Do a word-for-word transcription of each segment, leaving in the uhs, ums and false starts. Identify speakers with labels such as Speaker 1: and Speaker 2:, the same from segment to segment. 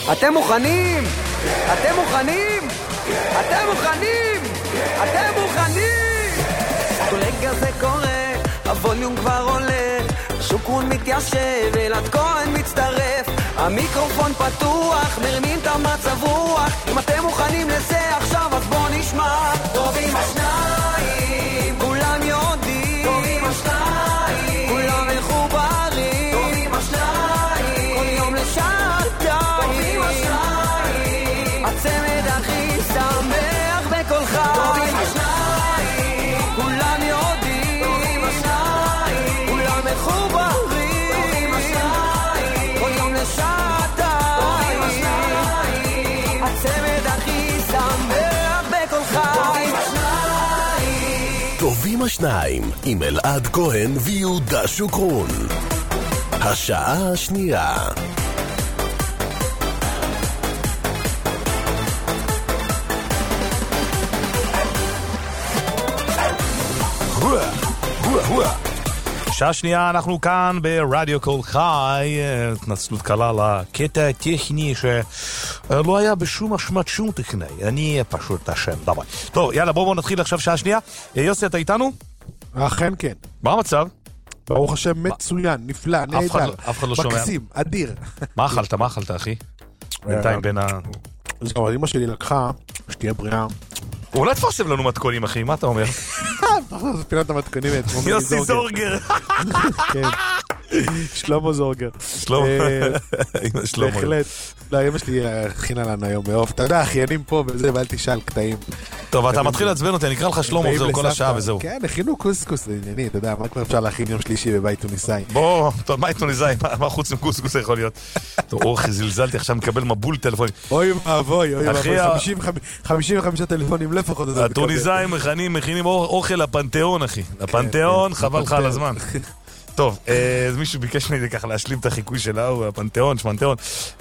Speaker 1: אתם מוכנים? אתם מוכנים? אתם מוכנים? אתם מוכנים? רגע זה קורה, הווליום כבר עולה, שוקרון מתיישב, אלעד כהן מצטרף, המיקרופון פתוח, מרמים את המצב רוח. אם אתם מוכנים לזה עכשיו אז בוא נשמע. טובים השניים, כולם יודעים, טובים השניים, כולם מחוברים, טובים השניים, כל יום לשעתיים, טובים השניים, הצמד הכי שמח בכל חי, טובים השניים, כולם יודעים, טובים השניים, כולם מחוברים, טובים השניים, כל יום לשעתיים, טובים השניים, הצמד הכי שמח בכל חי,
Speaker 2: טובים השניים עם אלעד כהן ויהודה שוקרון. השעה השנייה.
Speaker 3: שעה שנייה, אנחנו כאן ברדיו קול חי. התנצלות קלה לקטע הטכני שלא היה בשום אשמת שום טכני, אני פשוט אשם. דבר. טוב, יאללה, בואו בוא נתחיל עכשיו שעה שנייה. יוסי, אתה איתנו?
Speaker 4: אכן כן.
Speaker 3: מה המצב?
Speaker 4: ברוך השם, מצוין, נפלא, נהדר,
Speaker 3: אף אחד לא שומע.
Speaker 4: מקסים, אדיר.
Speaker 3: מה אכלת? מה אכלת, אחי? בינתיים בין ה...
Speaker 4: זהו, אמא שלי לקחה, שתהיה בריאה.
Speaker 3: אולי תפרסם לנו מתכונים, אחי, מה אתה אומר?
Speaker 4: זה פינת המתכונים.
Speaker 3: יוסי זורגר.
Speaker 4: כן. שלמה זורגר.
Speaker 3: שלמה. שלמה.
Speaker 4: בהחלט. לא, אמא שלי הכינה לנו היום מאוף. אתה יודע, אחיינים פה וזה, ואל תשאל קטעים.
Speaker 3: טוב, אתה מתחיל לעצבן אותי, אני אקרא לך שלמה וזהו כל השעה וזהו.
Speaker 4: כן, הכינו קוסקוס, זה ענייני, אתה יודע, מה כבר אפשר להכין יום שלישי בבית טוניסאי?
Speaker 3: בוא, טוב, בית טוניסאי, מה חוץ מקוסקוס יכול להיות? טוב, אורכי, זלזלתי, עכשיו מקבל מבול טלפונים.
Speaker 4: אוי ואבוי, אוי ואבוי, חמישים וחמישה טלפונים לפחות.
Speaker 3: הטוניסאים מכינים אוכל לפנתיאון, אחי. לפנתיאון, חבל לך על הזמן. טוב, אז מישהו ביקש ממני ככה להשלים את החיקוי שלו, הפנתיאון, שמנתיאון.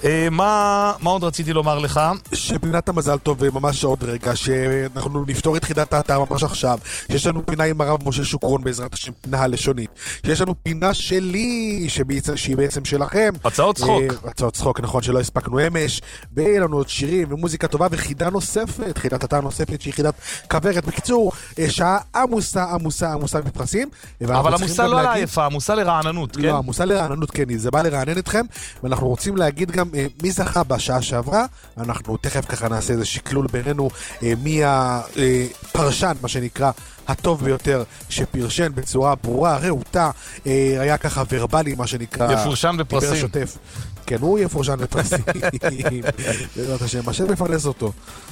Speaker 3: מה עוד רציתי לומר לך?
Speaker 4: שפינת המזל טוב, ממש עוד רגע, שאנחנו נפתור את חידת האתר ממש עכשיו, שיש לנו פינה עם הרב משה שוקרון בעזרת השם, פינה הלשונית, שיש לנו פינה שלי, שהיא בעצם שלכם.
Speaker 3: הצעות צחוק.
Speaker 4: הצעות צחוק, נכון, שלא הספקנו אמש, ויהיה לנו עוד שירים ומוזיקה טובה, וחידה נוספת, חידת אתר נוספת, שהיא חידת כברת. בקיצור, שעה עמוסה, עמוסה, עמוסה בפרסים.
Speaker 3: אבל המוסה לא לעייפה, המוסה לרעננות, כן?
Speaker 4: לא, המוסה לרעננות, כן, זה בא לרענן אתכם, ואנחנו רוצים להגיד גם אה, מי זכה בשעה שעברה, אנחנו תכף ככה נעשה איזה שקלול בינינו, אה, מי הפרשן, מה שנקרא, הטוב ביותר, שפרשן בצורה ברורה, רעותה, אה, היה ככה ורבלי, מה שנקרא...
Speaker 3: יפורשן בפרסים.
Speaker 4: שוטף. כן, הוא יפורשן בפרסים. בעזרת השם, השם מפרנס אותו.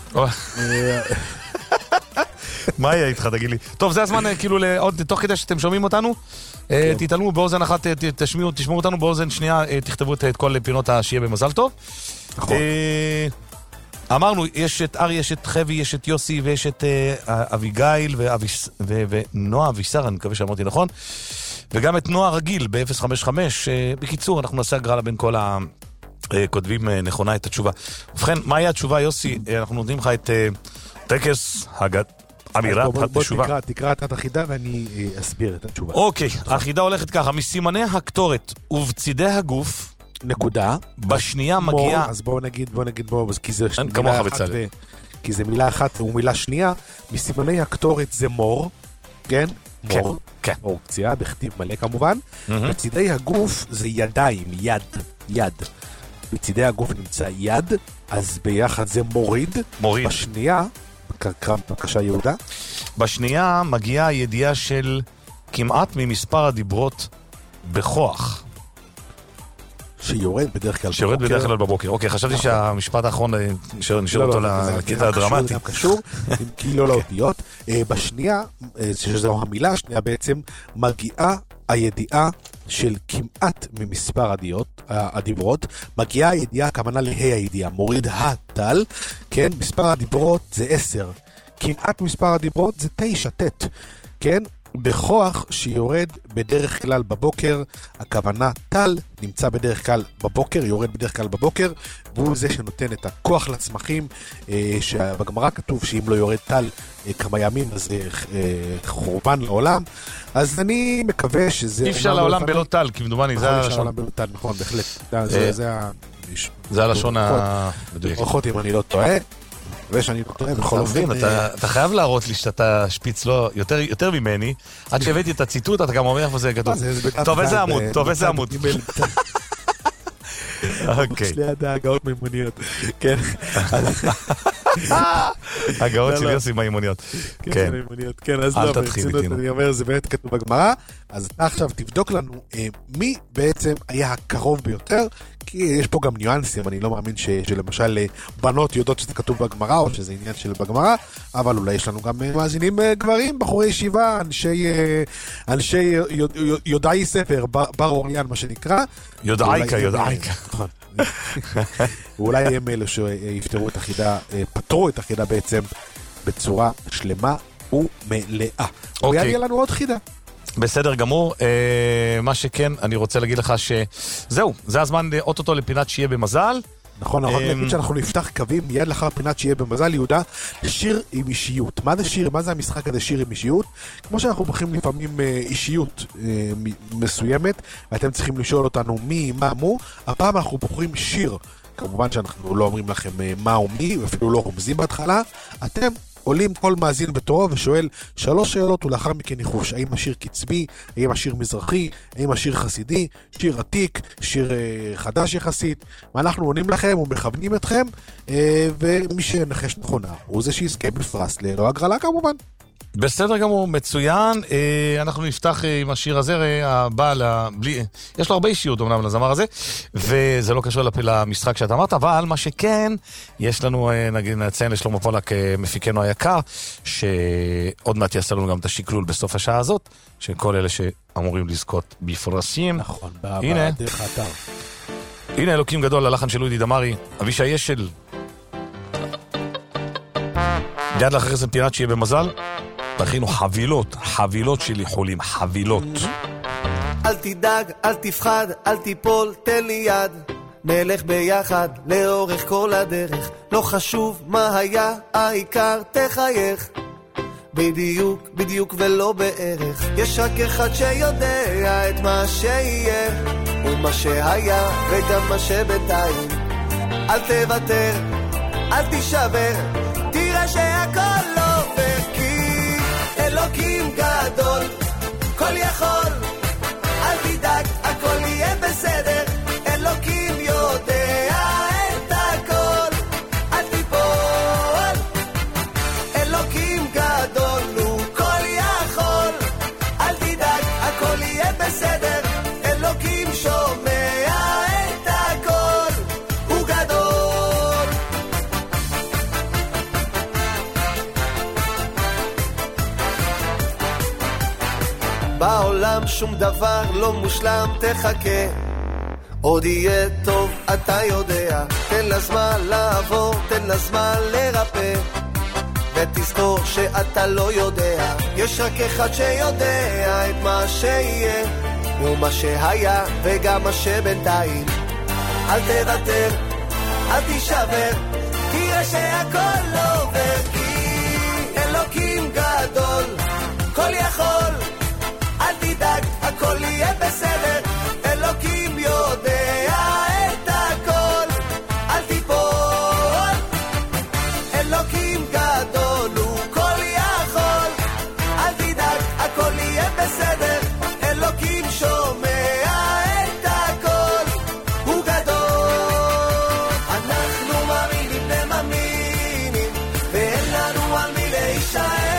Speaker 3: מה יהיה איתך, תגיד לי? טוב, זה הזמן, כאילו, תוך כדי שאתם שומעים אותנו, תתעלמו באוזן אחת, תשמעו אותנו באוזן שנייה, תכתבו את כל פינות השיהיה במזל טוב.
Speaker 4: נכון.
Speaker 3: אמרנו, יש את ארי, יש את חבי, יש את יוסי, ויש את אביגיל ונועה אבישר, אני מקווה שאמרתי נכון, וגם את נועה רגיל ב-אפס חמש חמש. בקיצור, אנחנו נעשה הגרלה בין כל הכותבים נכונה את התשובה. ובכן, מה היה התשובה, יוסי? אנחנו נותנים לך את טקס הגת... אמירת התשובה.
Speaker 4: בוא תקרא את החידה ואני אסביר את התשובה.
Speaker 3: אוקיי, החידה הולכת ככה, מסימני הקטורת ובצידי הגוף,
Speaker 4: נקודה,
Speaker 3: בשנייה מגיעה...
Speaker 4: אז בואו נגיד, בואו נגיד, בואו, כי זה מילה אחת, כי זה מילה אחת ומילה שנייה, מסימני הקטורת זה מור, כן? מור, מור קציעה, בכתיב מלא כמובן, בצידי הגוף זה ידיים, יד, יד. בצידי הגוף נמצא יד, אז ביחד זה מוריד,
Speaker 3: מוריד.
Speaker 4: בשנייה... קרקרם, בבקשה יהודה.
Speaker 3: בשנייה מגיעה הידיעה של כמעט ממספר הדיברות בכוח.
Speaker 4: שיורד בדרך כלל
Speaker 3: שיורד בדרך כלל בבוקר. אוקיי, חשבתי שהמשפט האחרון נשאר אותו לקטע הדרמטי.
Speaker 4: זה קשור, כי לא לאותיות. בשנייה, שזו המילה השנייה בעצם, מגיעה הידיעה של כמעט ממספר הדיברות, מגיעה הידיעה, הכוונה להי הידיעה, מוריד הטל, כן, מספר הדיברות זה עשר, כמעט מספר הדיברות זה תשע, תת, כן, בכוח שיורד בדרך כלל בבוקר, הכוונה טל נמצא בדרך כלל בבוקר, יורד בדרך כלל בבוקר, והוא זה שנותן את הכוח לצמחים, אה, שבגמרא כתוב שאם לא יורד טל אה, כמה ימים אז אה, חורבן לעולם, אז אני מקווה שזה...
Speaker 3: אי אפשר לעולם בלא טל, כמדומני, זה...
Speaker 4: אי אפשר לעולם בלא טל, נכון, בהחלט, זה
Speaker 3: זה הלשון המדויק.
Speaker 4: ברכות אם אני לא טועה. ושאני לא טועה בכל אופן.
Speaker 3: אתה חייב להראות לי שאתה שפיץ לא יותר ממני. עד שהבאתי את הציטוט, אתה גם אומר איפה זה כתוב. טוב, איזה עמוד? טוב, איזה עמוד? אוקיי.
Speaker 4: יש ליד ההגאות מימוניות. כן.
Speaker 3: הגאות של יוסי מימוניות.
Speaker 4: כן, כן, אז לא, אני אומר, זה באמת כתוב בגמרא, אז אתה עכשיו תבדוק לנו מי בעצם היה הקרוב ביותר, כי יש פה גם ניואנסים, אני לא מאמין שלמשל בנות יודעות שזה כתוב בגמרא, או שזה עניין של בגמרא, אבל אולי יש לנו גם מאזינים גברים, בחורי ישיבה, אנשי יודעי ספר, בר אוריין, מה שנקרא.
Speaker 3: יודעייקה, יודעייקה.
Speaker 4: ואולי הם אלו שיפתרו את החידה, פתרו את החידה בעצם בצורה שלמה ומלאה. ויהיה לנו עוד חידה.
Speaker 3: בסדר גמור, מה שכן, אני רוצה להגיד לך שזהו, זה הזמן אוטוטו לפינת שיהיה במזל.
Speaker 4: נכון, נכון, נגיד שאנחנו נפתח קווים מיד לאחר פינת שיהיה במזל, יהודה, שיר עם אישיות. מה זה שיר? מה זה המשחק הזה שיר עם אישיות? כמו שאנחנו בוחרים לפעמים אישיות מסוימת, ואתם צריכים לשאול אותנו מי, מה, מו, הפעם אנחנו בוחרים שיר. כמובן שאנחנו לא אומרים לכם מה או מי, ואפילו לא רומזים בהתחלה. אתם עולים כל מאזין בתורו ושואל שלוש שאלות ולאחר מכן ניחוש. האם השיר קצבי, האם השיר מזרחי, האם השיר חסידי, שיר עתיק, שיר אה, חדש יחסית. ואנחנו עונים לכם ומכוונים אתכם, אה, ומי שנחש נכונה הוא זה שיזכה בפרס ללא הגרלה כמובן.
Speaker 3: בסדר גמור, מצוין. אה, אנחנו נפתח אה, עם השיר הזה, הבעל, בלי, יש לו הרבה אישיות אומנם לזמר הזה, וזה לא קשור למשחק שאתה אמרת, אבל מה שכן, יש לנו, אה, נגיד, נציין לשלמה פולק, אה, מפיקנו היקר, שעוד מעט יעשה לנו גם את השקלול בסוף השעה הזאת, שכל אלה שאמורים לזכות בפרסים.
Speaker 4: נכון, הנה, דרך האתר.
Speaker 3: הנה אלוקים גדול, הלחן של אודי דמרי, אבישי ישל. יד לאחרי זה פינת שיהיה במזל. תכינו חבילות, חבילות של איחולים, חבילות.
Speaker 1: אל תדאג, אל תפחד, אל תיפול, תן לי יד. נלך ביחד לאורך כל הדרך. לא חשוב מה היה, העיקר תחייך. בדיוק, בדיוק ולא בערך. יש רק אחד שיודע את מה שיהיה, ומה שהיה וגם מה שבינתיים. אל תוותר, אל תישבר, תראה שהכל עובר, כי אלוקים גדול, כל יכול, אל תדאג, הכל יהיה בסדר, אלוקים יודע את הכל, אל תיפול, אלוקים גדול, הוא כל יכול, אל תדאג, הכל יהיה בסדר, אלוקים שומע את הכל, הוא גדול. בעולם שום דבר לא מושלם, תחכה, עוד יהיה טוב, אתה יודע, תן לזמן לעבור, תן לזמן לרפא, ותזכור שאתה לא יודע, יש רק אחד שיודע את מה שיהיה, ומה שהיה וגם מה שבינתיים. אל תוותר, אל תישבר, תראה שהכל עובר, כי אלוקים גדול, כל יכול, אל תדאג, הכל יהיה בסדר, אלוקים יודע את הכל, אל תיפול, אלוקים גדול, הוא כל יכול, אל תדאג, הכל יהיה בסדר, אלוקים שומע את הכל, הוא גדול. אנחנו מאמינים ומאמינים, ואין לנו על מי להישאר,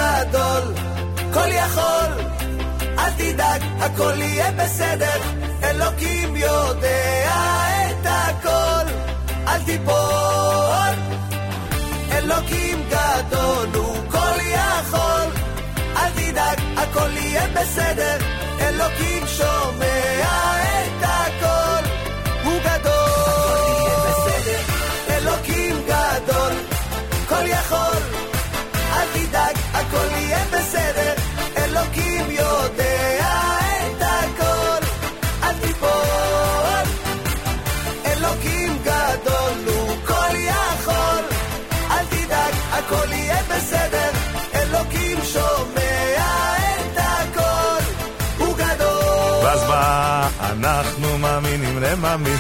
Speaker 1: הכל יהיה בסדר, אלוקים יודע את הכל, אל תיפול. אלוקים גדול הוא כל יכול, אל תדאג, הכל יהיה בסדר. אלוקים שומע את הכל, הוא גדול, הכל יהיה בסדר. אלוקים גדול, כל יכול, אל תדאג, הכל יהיה בסדר. אלוקים יודע את הכל, אל תיפול. אלוקים גדול הוא כל יכול, אל תדאג, הכל יהיה בסדר. אלוקים שומע את הכל, הוא גדול.
Speaker 3: ואז בא, אנחנו מאמינים למאמין.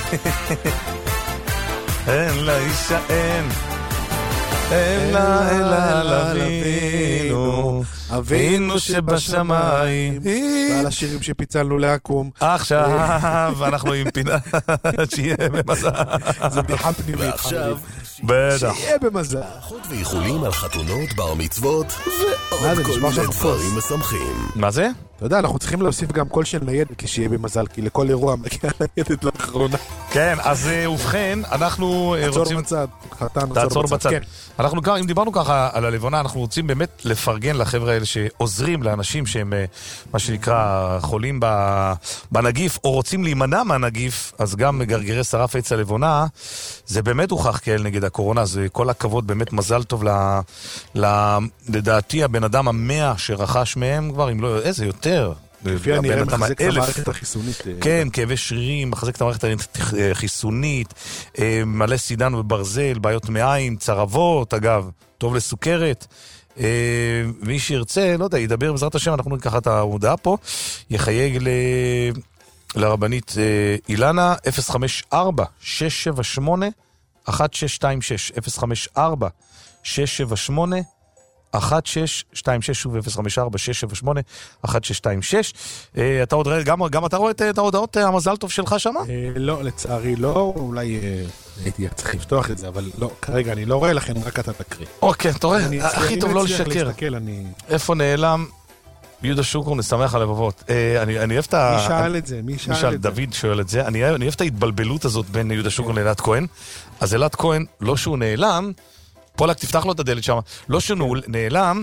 Speaker 3: אין לה אישה אין, אין לה אלא לבינו, אבינו שבשמיים.
Speaker 4: ועל השירים שפיצלנו להקום.
Speaker 3: עכשיו אנחנו עם פינה שיהיה במזל.
Speaker 4: זה בדיחה פנימית.
Speaker 2: ועכשיו,
Speaker 3: בטח.
Speaker 4: שיהיה במזל.
Speaker 2: ברכות ואיחולים על חתונות, בר מצוות,
Speaker 4: מה
Speaker 2: ועוד
Speaker 4: זה,
Speaker 2: כל
Speaker 4: נשמע
Speaker 2: מיני
Speaker 4: שאנחנו פוס.
Speaker 2: דברים משמחים.
Speaker 3: מה זה?
Speaker 4: אתה יודע, אנחנו צריכים להוסיף גם קול של ניידת שיהיה במזל, כי לכל אירוע מגיעה ניידת לאחרונה.
Speaker 3: כן, אז אה, ובכן, אנחנו אה,
Speaker 4: עצור
Speaker 3: רוצים...
Speaker 4: בצד. חתן,
Speaker 3: תעצור בצד.
Speaker 4: כן.
Speaker 3: אנחנו כבר, אם דיברנו ככה על הלבונה, אנחנו רוצים באמת לפרגן לחבר'ה האלה שעוזרים לאנשים שהם, אה, מה שנקרא, חולים ב- בנגיף, או רוצים להימנע מהנגיף, אז גם גרגירי שרף עץ הלבונה, זה באמת הוכח כאל נגד הקורונה, זה כל הכבוד, באמת מזל טוב ל... ל... לדעתי, הבן אדם המאה שרכש מהם כבר, אם לא, איזה יותר.
Speaker 4: לפי הנראה
Speaker 3: הבן אדם
Speaker 4: מחזק את
Speaker 3: האלף.
Speaker 4: המערכת החיסונית.
Speaker 3: כן, כאבי שרירים, מחזק את המערכת החיסונית, אה, מלא סידן וברזל, בעיות מעיים, צרבות, אגב, טוב לסוכרת. אה, מי שירצה, לא יודע, ידבר בעזרת השם, אנחנו ניקח את ההודעה פה, יחייג ל... לרבנית אה, אילנה, אפס חמש ארבע שש שבע שמונה אחת שש שתיים שש, אפס חמש ארבע שש שבע שמונה אחת שש שתיים שש, שוב אפס חמש ארבע שש שבע שמונה אחת שש שתיים שש. אתה עוד רואה, גם, גם אתה רואה את ההודעות המזל טוב שלך שם?
Speaker 4: לא, לצערי לא, אולי הייתי צריך לפתוח את זה, אבל לא, כרגע אני לא רואה לכן, רק אתה תקריא.
Speaker 3: אוקיי, אתה רואה, הכי טוב לא לשקר. איפה נעלם יהודה שוקרון, נשמח על לבבות. אני אוהב את ה...
Speaker 4: מי שאל את זה? מי שאל את זה?
Speaker 3: דוד שואל את זה. אני אוהב את ההתבלבלות הזאת בין יהודה שוקרון לאלעד כהן. אז אלעד כהן, לא שהוא נעלם, פולק, תפתח לו את הדלת שם. לא שהוא נעלם,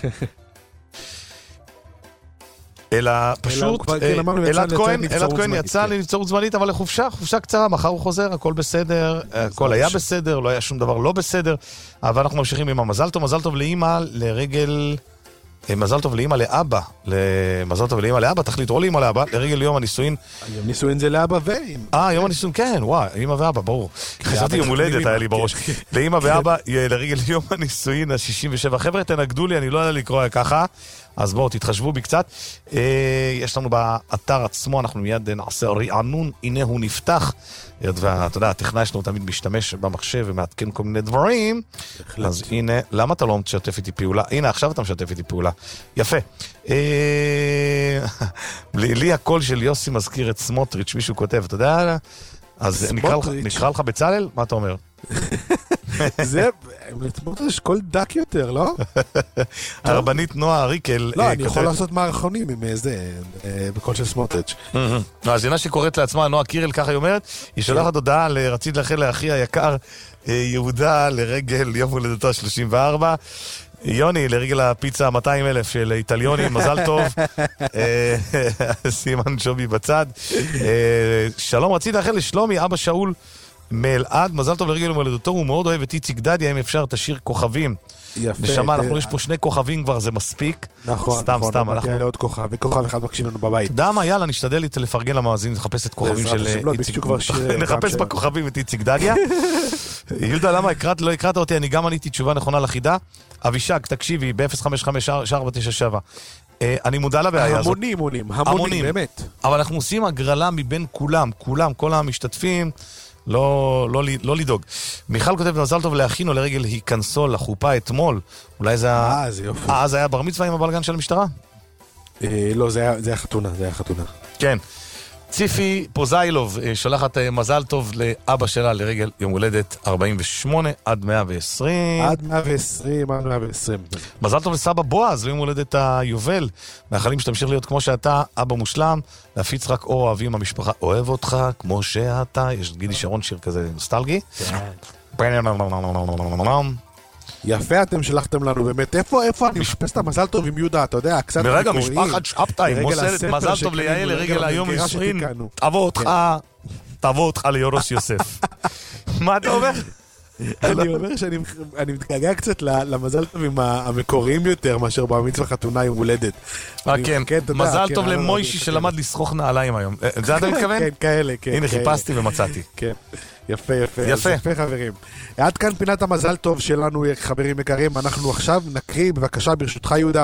Speaker 3: אלא פשוט, אלעד כהן, אלעד כהן יצא לנבצרות זמנית, אבל לחופשה, חופשה קצרה, מחר הוא חוזר, הכל בסדר, הכל היה בסדר, לא היה שום דבר לא בסדר, אבל אנחנו ממשיכים עם המזל טוב, מזל טוב לאמא לרגל... מזל טוב לאמא לאבא, מזל טוב לאמא לאבא, תחליט או לאמא לאבא, לרגל יום הנישואין.
Speaker 4: יום נישואין זה לאבא ואמא.
Speaker 3: אה, יום הנישואין, כן, וואי, אמא ואבא, ברור. חשבתי יום הולדת, היה לי בראש. לאמא ואבא, לרגל יום הנישואין ה-שישים ושבע. חבר'ה, תנגדו לי, אני לא יודע לקרוא ככה, אז בואו, תתחשבו בי קצת. יש לנו באתר עצמו, אנחנו מיד נעשה רענון, הנה הוא נפתח. ואתה יודע, הטכנאי שלנו תמיד משתמש במחשב ומעדכן כל מיני דברים. אז הנה, למה אתה לא משתף איתי פעולה? הנה, עכשיו אתה משתף איתי פעולה. יפה. לי הקול של יוסי מזכיר את סמוטריץ', מישהו כותב, אתה יודע? אז נקרא לך בצלאל? מה אתה אומר?
Speaker 4: זה, סמוטריץ' קול דק יותר, לא?
Speaker 3: הרבנית נועה ריקל.
Speaker 4: לא, אני יכול לעשות מערכונים עם איזה, בקול של סמוטריץ'.
Speaker 3: אז הנה שקוראת לעצמה, נועה קירל, ככה היא אומרת, היא שולחת הודעה לרצית לאחל לאחי היקר יהודה לרגל יום הולדתו שלושים וארבע. יוני, לרגל הפיצה מאתיים אלף של איטליוני, מזל טוב. סימן שובי בצד. שלום, רציתי לאחל לשלומי, אבא שאול מאלעד, מזל טוב לרגל הולדתו, הוא מאוד אוהב את איציק דדיה, אם אפשר תשאיר כוכבים.
Speaker 4: יפה.
Speaker 3: נשמה, אנחנו יש פה שני כוכבים כבר, זה מספיק.
Speaker 4: נכון,
Speaker 3: סתם,
Speaker 4: נכון,
Speaker 3: סתם,
Speaker 4: אנחנו... לעוד כוכב, וכוכב אחד מקשיב לנו בבית.
Speaker 3: אתה יודע מה, יאללה, נשתדל לפרגן למאזין, נחפש את כוכבים של איציק. נחפש בכוכבים את איציק דדיה. יהודה, למה לא הקראת אותי? אני גם עניתי תשובה נכונה לחידה. אבישג, תקשיבי, ב-אפס חמש חמש ארבע תשע שבע. אני מודע לבעיה הזאת.
Speaker 4: המונים, המונים, המונים, באמת.
Speaker 3: אבל אנחנו עושים הגרלה מבין כולם, כולם, כל המשתתפים. לא, לא, לא לדאוג. מיכל כותב מזל טוב להכינו לרגל היכנסו לחופה אתמול. אולי זה היה...
Speaker 4: אה, זה יופי.
Speaker 3: אה, זה היה בר מצווה עם הבלגן של המשטרה?
Speaker 4: לא, זה היה חתונה, זה היה חתונה.
Speaker 3: כן. ציפי פוזיילוב שולחת מזל טוב לאבא שלה לרגל יום הולדת ארבעים ושמונה עד מאה ועשרים.
Speaker 4: עד מאה ועשרים, עד מאה ועשרים.
Speaker 3: מזל טוב לסבא בועז, ליום הולדת היובל. מאחלים שתמשיך להיות כמו שאתה, אבא מושלם, להפיץ רק אור אוהבים המשפחה. אוהב אותך כמו שאתה. יש גידי שרון שיר כזה נוסטלגי.
Speaker 4: יפה אתם שלחתם לנו, באמת, איפה, איפה אני מחפש את המזל טוב עם יהודה, אתה יודע, קצת
Speaker 3: ברגע משפחת שבתאי, מוסרת מזל טוב ליעל לרגל היום עשרים, תבוא אותך, תבוא אותך ליורוס יוסף. מה אתה אומר?
Speaker 4: אני אומר שאני מתגעגע קצת למזל טובים המקוריים יותר, מאשר במצווה חתונה יום הולדת.
Speaker 3: כן, מזל טוב למוישי שלמד לשרוך נעליים היום. זה אתה מתכוון?
Speaker 4: כן, כאלה, כן.
Speaker 3: הנה, חיפשתי ומצאתי.
Speaker 4: כן. יפה, יפה. יפה. יפה, חברים. עד כאן פינת המזל טוב שלנו, חברים יקרים. אנחנו עכשיו נקריא, בבקשה, ברשותך, יהודה,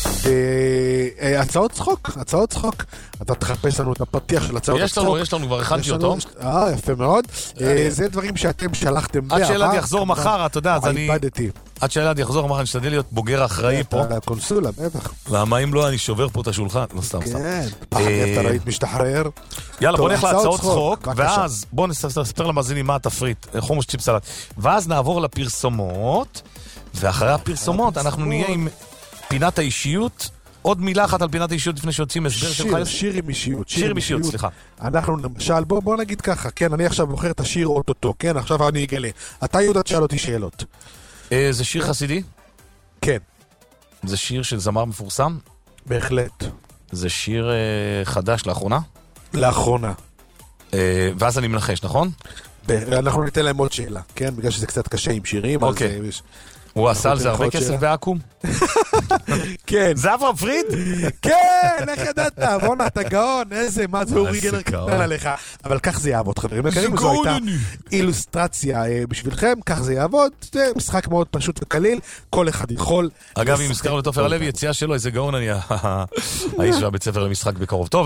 Speaker 4: הצעות צחוק, הצעות צחוק. אתה תחפש לנו את הפתיח של הצעות
Speaker 3: יש
Speaker 4: צחוק.
Speaker 3: לנו, יש לנו כבר הכנתי אותו.
Speaker 4: אה, יפה מאוד. זה דברים שאתם שלחתם בעבר.
Speaker 3: עד שאלעד יחזור מחר, אתה יודע, אז אני...
Speaker 4: איבדתי.
Speaker 3: עד שאלעד יחזור מחר, אני אשתדל להיות בוגר אחראי פה.
Speaker 4: הקונסולה, בטח.
Speaker 3: למה אם לא, אני שובר פה את השולחן. לא סתם, סתם.
Speaker 4: כן, פחד, אתה ראית משתחרר.
Speaker 3: יאללה, בוא נלך להצעות צחוק, ואז בוא נספר למאזינים מה התפריט, חומוס צ'יפ סלט. ואז נעבור לפרסומות, ואחרי הפרסומות אנחנו נהיה עם פינת האישיות. עוד מילה אחת על פינת האישיות לפני שיוצאים הסבר שלך.
Speaker 4: שיר, שיר עם אישיות.
Speaker 3: שיר עם אישיות, סליחה.
Speaker 4: אנחנו למשל, בוא, בוא נגיד ככה, כן, אני עכשיו בוחר את השיר אוטוטו, כן, עכשיו אני אגלה. אתה יהודה תשאל אותי שאלות.
Speaker 3: זה שיר חסידי?
Speaker 4: כן. זה
Speaker 3: שיר של זמר מפורסם?
Speaker 4: בהחלט.
Speaker 3: זה שיר חדש לאחרונה?
Speaker 4: לאחרונה.
Speaker 3: ואז אני מנחש, נכון?
Speaker 4: אנחנו ניתן להם עוד שאלה, כן? בגלל שזה קצת קשה עם שירים.
Speaker 3: אוקיי. הוא עשה על זה הרבה כסף בעקום?
Speaker 4: כן.
Speaker 3: זה אברהם פריד?
Speaker 4: כן, איך ידעת? בונה, אתה גאון, איזה, מה זה אורי גלר קטן עליך. אבל כך זה יעבוד, חברים. זו הייתה אילוסטרציה בשבילכם, כך זה יעבוד. זה משחק מאוד פשוט וקליל, כל אחד יכול.
Speaker 3: אגב, אם הזכרנו את עופר הלוי, יציאה שלו, איזה גאון אני, האיש והבית ספר למשחק בקרוב. טוב,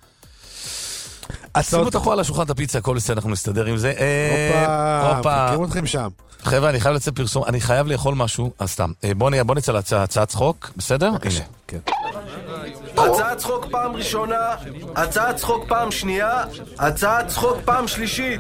Speaker 3: שימו תחו על השולחן את הפיצה, הכל בסדר, אנחנו נסתדר עם זה.
Speaker 4: הופה, מכירים אתכם שם.
Speaker 3: חבר'ה, אני חייב לצאת פרסום, אני חייב לאכול משהו, אז סתם. בוא נצא להצעת צחוק, בסדר?
Speaker 4: בבקשה, כן.
Speaker 1: הצעת צחוק פעם ראשונה, הצעת צחוק פעם שנייה, הצעת צחוק פעם שלישית.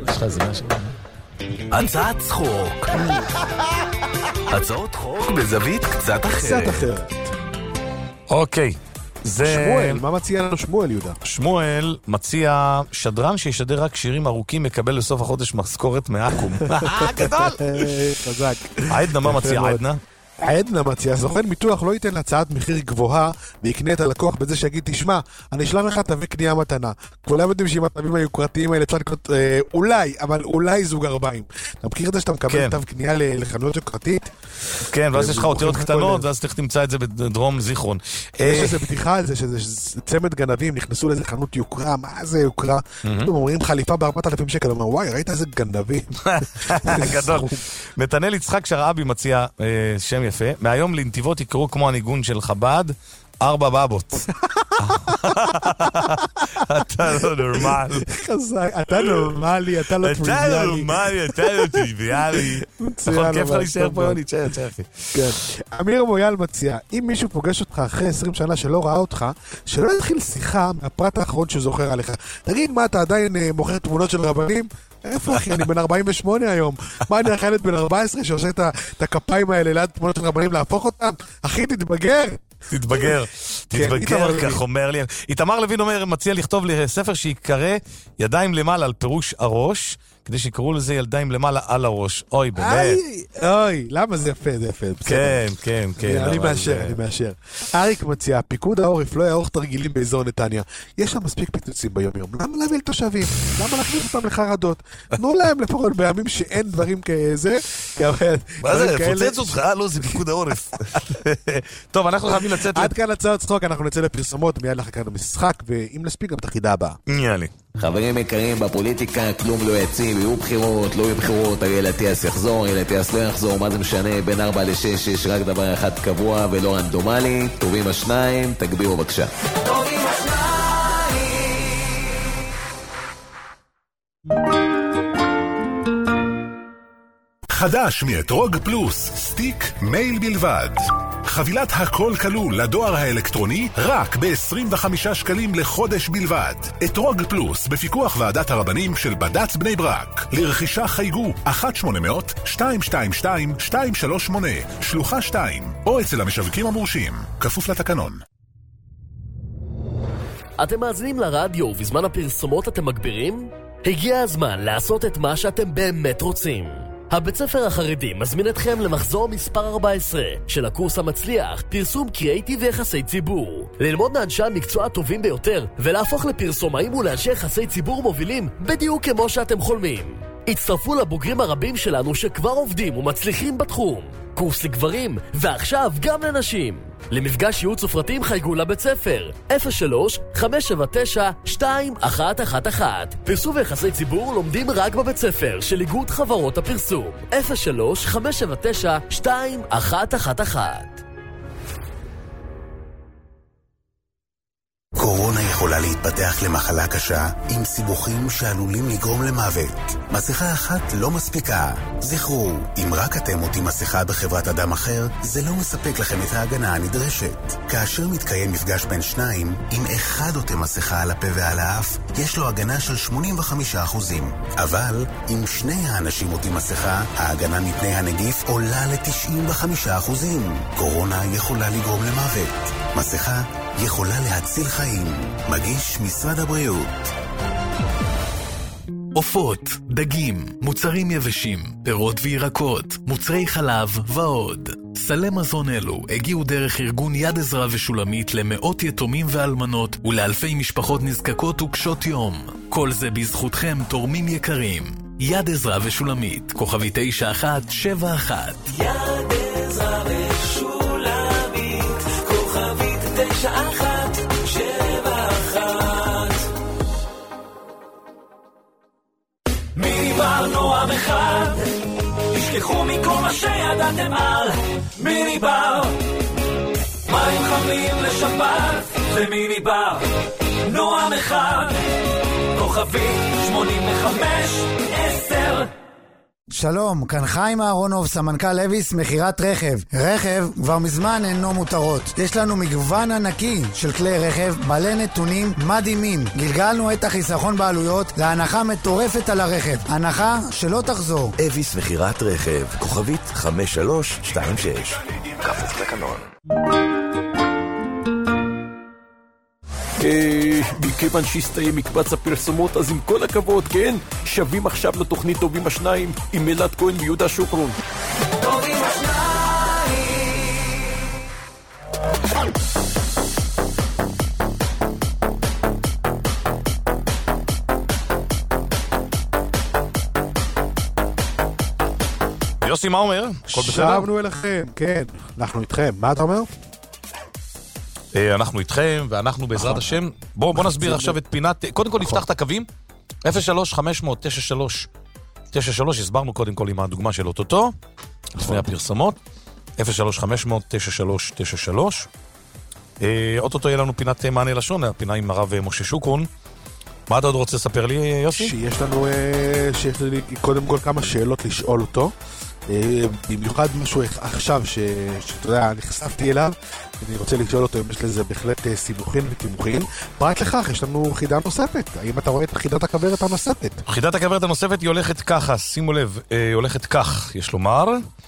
Speaker 1: הצעת צחוק. הצעות צחוק בזווית קצת אחרת.
Speaker 4: קצת אחרת.
Speaker 3: אוקיי.
Speaker 4: שמואל, מה מציע לנו שמואל, יהודה?
Speaker 3: שמואל מציע שדרן שישדר רק שירים ארוכים מקבל לסוף החודש משכורת מעקום. גדול!
Speaker 4: חזק.
Speaker 3: עדנה, מה מציע עדנה?
Speaker 4: עדנה מציע, סוכן ביטוח לא ייתן להצעת מחיר גבוהה ויקנה את הלקוח בזה שיגיד, תשמע, אני אשלח לך תווי קנייה מתנה. כולם יודעים שעם התווים היוקרתיים האלה אפשר לקנות אולי, אבל אולי זוג ארבעים. אתה מכיר את זה שאתה מקבל תו קנייה לחנויות יוקרתית?
Speaker 3: כן, ואז יש לך אותיות קטנות, ואז תכף תמצא את זה בדרום זיכרון.
Speaker 4: יש איזו בדיחה על זה, שזה צמד גנבים, נכנסו לאיזה חנות יוקרה, מה זה יוקרה? אומרים חליפה ב-ארבעת אלפים שקל, אומר, וואי, ראית איזה גנבים?
Speaker 3: גדול. נתנאל יצחק שרעבי מציע שם יפה. מהיום לנתיבות יקראו כמו הניגון של חב"ד, ארבע בבות. אתה לא נורמל.
Speaker 4: חזק, אתה נורמלי, אתה לא טריוויאלי.
Speaker 3: אתה נורמלי, אתה לא טריוויאלי. נכון, כיף לך להישאר פה, יוני, תשאר, תשאר אחי.
Speaker 4: כן. אמיר מויאל מציע, אם מישהו פוגש אותך אחרי עשרים שנה שלא ראה אותך, שלא יתחיל שיחה מהפרט האחרון שזוכר עליך. תגיד, מה, אתה עדיין מוכר תמונות של רבנים? איפה אחי, אני בן ארבעים ושמונה היום. מה, אני החלט בן ארבע עשרה שעושה את הכפיים האלה ליד תמונות של רבנים להפוך אותם? אחי, תתבגר.
Speaker 3: תתבגר, תתבגר, כך אומר לי. איתמר לוין אומר, מציע לכתוב לי ספר שיקרא ידיים למעלה על פירוש הראש, כדי שיקראו לזה ילדיים למעלה על הראש. אוי, באמת.
Speaker 4: אוי, למה זה יפה, זה יפה.
Speaker 3: כן, כן, כן.
Speaker 4: אני מאשר, אני מאשר. אריק מציע, פיקוד העורף לא יערוך תרגילים באזור נתניה. יש שם מספיק פיצוצים ביום יום. למה להביא לתושבים? למה להכניס אותם לחרדות? תנו להם לפחות בימים שאין דברים כזה.
Speaker 3: מה זה, פוצץ אותך? לא, זה פיקוד העורף. טוב, אנחנו חייבים לצאת...
Speaker 4: עד כאן הצעות צחוק, אנחנו נצא לפרסומות, מיד לך כאן המשחק, ואם נספיק גם את החידה הבאה.
Speaker 3: יאללה.
Speaker 5: חברים יקרים, בפוליטיקה כלום לא יציב, יהיו בחירות, לא יהיו בחירות, אריאל אטיאס יחזור, אריאל אטיאס לא יחזור, מה זה משנה? בין ארבע לשש יש רק דבר אחד קבוע ולא רנדומלי, טובים השניים, תגבירו בבקשה.
Speaker 1: טובים השניים.
Speaker 2: חדש מאתרוג פלוס, סטיק מייל בלבד.
Speaker 6: חבילת הכל כלול לדואר האלקטרוני רק ב-עשרים וחמישה שקלים לחודש בלבד. אתרוג פלוס בפיקוח ועדת הרבנים של בד"ץ בני ברק. לרכישה חייגו אחת שמונה אפס אפס שתיים שתיים שתיים שתיים שלוש שמונה שלוחה שתיים או אצל המשווקים המורשים. כפוף לתקנון.
Speaker 7: אתם מאזינים לרדיו ובזמן הפרסומות אתם מגבירים? הגיע הזמן לעשות את מה שאתם באמת רוצים. הבית ספר החרדי מזמין אתכם למחזור מספר ארבע עשרה של הקורס המצליח, פרסום קריאיטיב ויחסי ציבור. ללמוד מאנשי המקצוע הטובים ביותר ולהפוך לפרסומאים ולאנשי יחסי ציבור מובילים בדיוק כמו שאתם חולמים. הצטרפו לבוגרים הרבים שלנו שכבר עובדים ומצליחים בתחום. קורס לגברים ועכשיו גם לנשים. למפגש ייעוץ ופרטים חייגו לבית ספר אפס שלוש חמש שבע תשע שתיים אחת אחת אחת. פרסום ויחסי ציבור לומדים רק בבית ספר של איגוד חברות הפרסום אפס שלוש חמש שבע תשע שתיים אחת אחת אחת.
Speaker 8: קורונה יכולה להתפתח למחלה קשה עם סיבוכים שעלולים לגרום למוות. מסכה אחת לא מספיקה. זכרו, אם רק אתם עוטים מסכה בחברת אדם אחר, זה לא מספק לכם את ההגנה הנדרשת. כאשר מתקיים מפגש בין שניים, אם אחד עוטה מסכה על הפה ועל האף, יש לו הגנה של שמונים וחמישה אחוז. אבל אם שני האנשים עוטים מסכה, ההגנה מפני הנגיף עולה ל-תשעים וחמישה אחוז. קורונה יכולה לגרום למוות. מסכה יכולה להציל חיים. מגיש משרד הבריאות.
Speaker 9: עופות, דגים, מוצרים יבשים, פירות וירקות, מוצרי חלב ועוד. סלי מזון אלו הגיעו דרך ארגון יד עזרא ושולמית למאות יתומים ואלמנות ולאלפי משפחות נזקקות וקשות יום. כל זה בזכותכם תורמים יקרים. יד עזרא ושולמית, כוכבי תשע אחת שבע אחת.
Speaker 10: יד עזרא ושולמית, כוכבי תשע אחת שבע אחת. מיני בר נועם אחד, תשכחו מכל מה שידעתם על מיני בר. מים חמים לשבת, זה מיני בר נועם אחד, כוכבי שמונים וחמש עשר.
Speaker 11: שלום, כאן חיים אהרונוב, סמנכ"ל לויס, מחירת רכב. רכב כבר מזמן אינו מותרות. יש לנו מגוון ענקי של כלי רכב, בעלי נתונים מדהימים. גלגלנו את החיסכון בעלויות להנחה מטורפת על הרכב. הנחה שלא תחזור.
Speaker 2: לויס מחירת רכב, כוכבית חמש שלוש שתיים שש. כפוף לתקנון.
Speaker 12: מכיוון שהסתיים מקבץ הפרסומות, אז עם כל הכבוד, כן, שווים עכשיו לתוכנית טובים השניים עם אלעד כהן ויהודה שוקרון.
Speaker 10: טובים השניים.
Speaker 3: יוסי, מה אומר? הכל בסדר?
Speaker 4: שבנו אליכם, כן, אנחנו איתכם. מה אתה אומר?
Speaker 3: אנחנו איתכם, ואנחנו בעזרת השם. בואו נסביר עכשיו את פינת, קודם כל נפתח את הקווים, אפס שלוש חמש אפס אפס תשע שלוש תשע שלוש, הסברנו קודם כל עם הדוגמה של אוטוטו, לפני הפרסומות, אפס שלוש חמש אפס אפס תשע שלוש תשע שלוש. אוטוטו יהיה לנו פינת מענה לשון, הפינה עם הרב משה שוקרון. מה אתה עוד רוצה לספר לי, יוסי?
Speaker 4: שיש לנו, שיש לי קודם כל כמה שאלות לשאול אותו. במיוחד משהו עכשיו שאתה יודע, נחשפתי אליו, אני רוצה לשאול אותו אם יש לזה בהחלט סיבוכים ותימוכים. פרט לכך, יש לנו חידה נוספת. האם אתה רואה את חידת הכברת הנוספת?
Speaker 3: חידת הכברת הנוספת היא הולכת ככה, שימו לב, היא הולכת כך, יש לומר.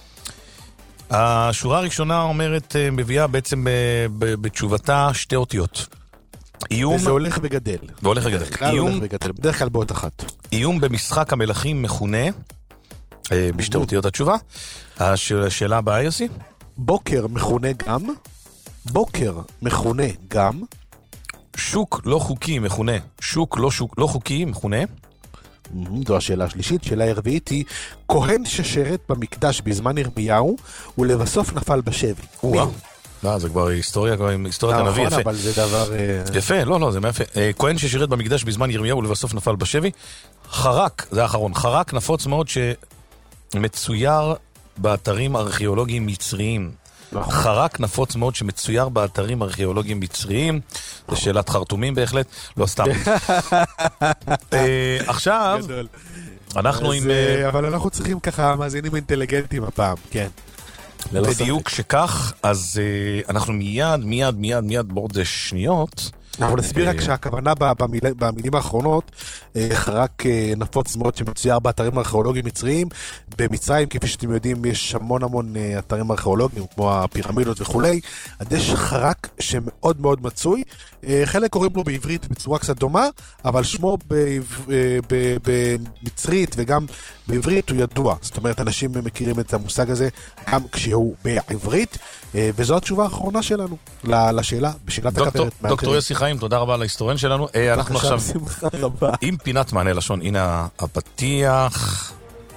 Speaker 3: השורה הראשונה אומרת, מביאה בעצם בתשובתה שתי אותיות. איום...
Speaker 4: וזה הולך וגדל.
Speaker 3: והולך וגדל.
Speaker 4: איום... הולך וגדל, בדרך כלל באות אחת.
Speaker 3: איום במשחק המלכים מכונה... בשתי אותיות התשובה. השאלה הבאה, יוסי?
Speaker 4: בוקר מכונה גם. בוקר מכונה גם.
Speaker 3: שוק לא חוקי מכונה. שוק לא, שוק, לא חוקי מכונה.
Speaker 4: זו השאלה השלישית. שאלה הרביעית היא, כהן ששרת במקדש בזמן ירמיהו, ולבסוף נפל בשבי.
Speaker 3: לא, זה כבר היסטוריה, היסטוריית הנביא, יפה.
Speaker 4: אבל זה דבר...
Speaker 3: יפה, לא, לא, זה יפה. כהן ששירת במקדש בזמן ירמיהו, ולבסוף נפל בשבי. חרק, זה האחרון. חרק נפוץ מאוד שמצויר באתרים ארכיאולוגיים מצריים. חרק נפוץ מאוד שמצויר באתרים ארכיאולוגיים מצריים. זה שאלת חרטומים בהחלט. לא סתם. עכשיו, אנחנו עם...
Speaker 4: אבל אנחנו צריכים ככה מאזינים אינטליגנטים הפעם, כן.
Speaker 3: בדיוק שכך, אז אנחנו מיד, מיד, מיד, מיד בעוד שניות.
Speaker 4: אנחנו נסביר רק שהכוונה במילים האחרונות, רק נפוץ מאוד שמצויר באתרים ארכיאולוגיים מצריים. במצרים, כפי שאתם יודעים, יש המון המון אתרים ארכיאולוגיים, כמו הפירמידות וכולי. אז יש חרק שמאוד מאוד מצוי. חלק קוראים לו בעברית בצורה קצת דומה, אבל שמו במצרית וגם בעברית הוא ידוע. זאת אומרת, אנשים מכירים את המושג הזה גם כשהוא בעברית. וזו התשובה האחרונה שלנו לשאלה, בשאלת הכותרת.
Speaker 3: דוקטור יוסי חיים, תודה רבה להיסטוריון שלנו. אנחנו עכשיו עם פינת מענה לשון. הנה הפתיח.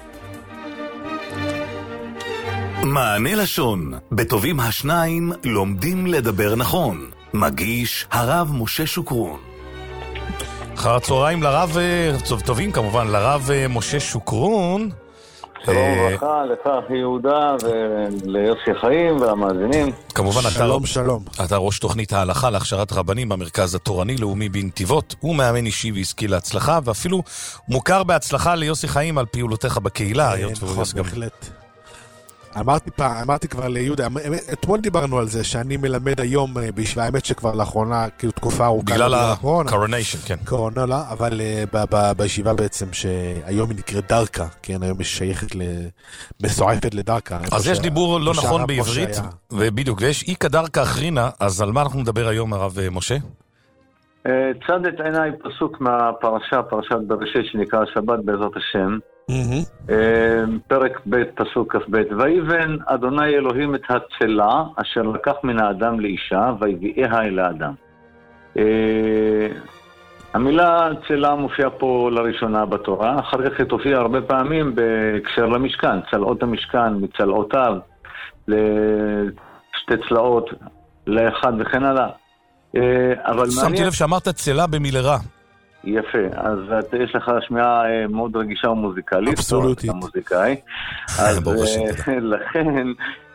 Speaker 9: מענה לשון. בטובים השניים לומדים לדבר נכון. מגיש הרב משה שוקרון.
Speaker 3: אחר הצהריים לרב, טובים כמובן, לרב משה שוקרון.
Speaker 13: שלום וברכה, לך אחי יהודה וליוסי חיים ולמאזינים.
Speaker 3: כמובן,
Speaker 4: שלום, שלום.
Speaker 3: אתה ראש תוכנית ההלכה להכשרת רבנים במרכז התורני לאומי בנתיבות. הוא מאמן אישי ועסקי להצלחה, ואפילו מוכר בהצלחה ליוסי חיים על פעולותיך בקהילה.
Speaker 4: נכון, בהחלט. אמרתי פעם, אמרתי כבר ליהודה, אתמול דיברנו על זה שאני מלמד היום בישיבה, האמת שכבר לאחרונה, כאילו תקופה ארוכה.
Speaker 3: בגלל הקורוניישן, כן.
Speaker 4: קורונה, אבל בישיבה בעצם שהיום היא נקראת דרכה, כן, היום היא שייכת מסועפת לדרכה.
Speaker 3: אז יש דיבור לא נכון בעברית, ובדיוק, ויש איקה דרכה אחרינה, אז על מה אנחנו נדבר היום, הרב משה?
Speaker 13: צד את עיניי פסוק מהפרשה, פרשת בראשית שנקרא שבת בעזרת השם. פרק ב' פסוק כ"ב. ויבן אדוני אלוהים את הצלה אשר לקח מן האדם לאישה ויביאיה אל האדם. המילה צלה מופיעה פה לראשונה בתורה, אחר כך היא תופיע הרבה פעמים בהקשר למשכן, צלעות המשכן, מצלעותיו לשתי צלעות לאחד וכן הלאה.
Speaker 3: שמתי לב שאמרת צלה במילרה.
Speaker 13: יפה, אז יש לך שמיעה מאוד רגישה ומוזיקלית.
Speaker 4: אבסולוטית.
Speaker 13: המוזיקאי. אז לכן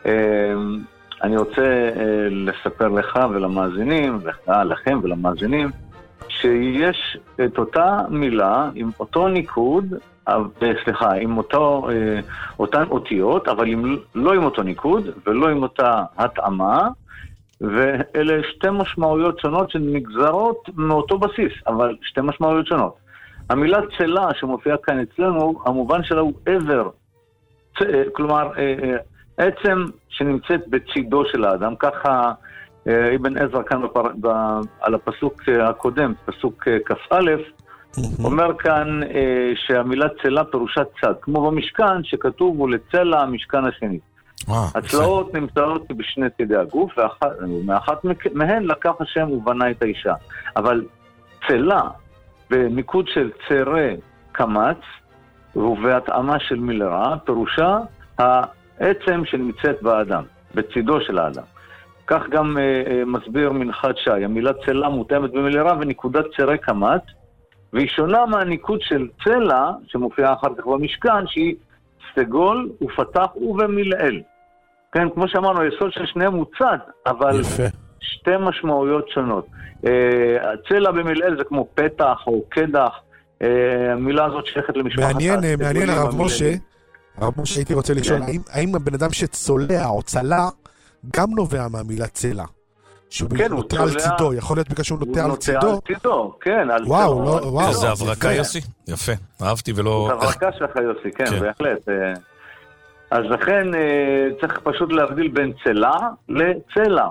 Speaker 13: אני רוצה לספר לך ולמאזינים, לכם ולמאזינים, שיש את אותה מילה עם אותו ניקוד, סליחה, עם אותו, אותן אותיות, אבל לא עם אותו ניקוד ולא עם אותה התאמה, ואלה שתי משמעויות שונות שנגזרות מאותו בסיס, אבל שתי משמעויות שונות. המילה צלה שמופיעה כאן אצלנו, המובן שלה הוא עבר, כלומר עצם שנמצאת בצידו של האדם, ככה אבן עזרא כאן בפר... ב... על הפסוק הקודם, פסוק כ"א, אומר כאן שהמילה צלה פירושה צד, כמו במשכן שכתוב הוא לצלע המשכן השני. הצלעות נמצאות בשני צידי הגוף, ומאחת מהן לקח השם ובנה את האישה. אבל צלה, במיקוד של צרה קמץ, ובהתאמה של מילרה, פירושה העצם שנמצאת באדם, בצידו של האדם. כך גם uh, מסביר מנחת שי, המילה צלה מותאמת במילרה ונקודת צרה קמץ, והיא שונה מהניקוד של צלה, שמופיעה אחר כך במשכן, שהיא סגול ופתח ובמילאל. כן, כמו שאמרנו, היסוד של שניהם הוא צד, אבל יפה. שתי משמעויות שונות. הצלע במילאל זה כמו פתח או קדח, המילה הזאת שייכת למשפחת...
Speaker 4: מעניין, מעניין הרב משה, הרב משה הייתי רוצה לשאול, האם, האם הבן אדם שצולע או צלע, גם נובע מהמילה צלע? שהוא
Speaker 13: כן,
Speaker 4: נוטה על צידו, יכול להיות בגלל שהוא נוטה על צידו?
Speaker 13: הוא נוטה על צידו, כן. על
Speaker 4: וואו, לא, וואו.
Speaker 3: זה הברקה יוסי, יפה, אהבתי ולא...
Speaker 13: זה הברקה שלך יוסי, כן, בהחלט. אז לכן צריך פשוט להבדיל בין צלע לצלע.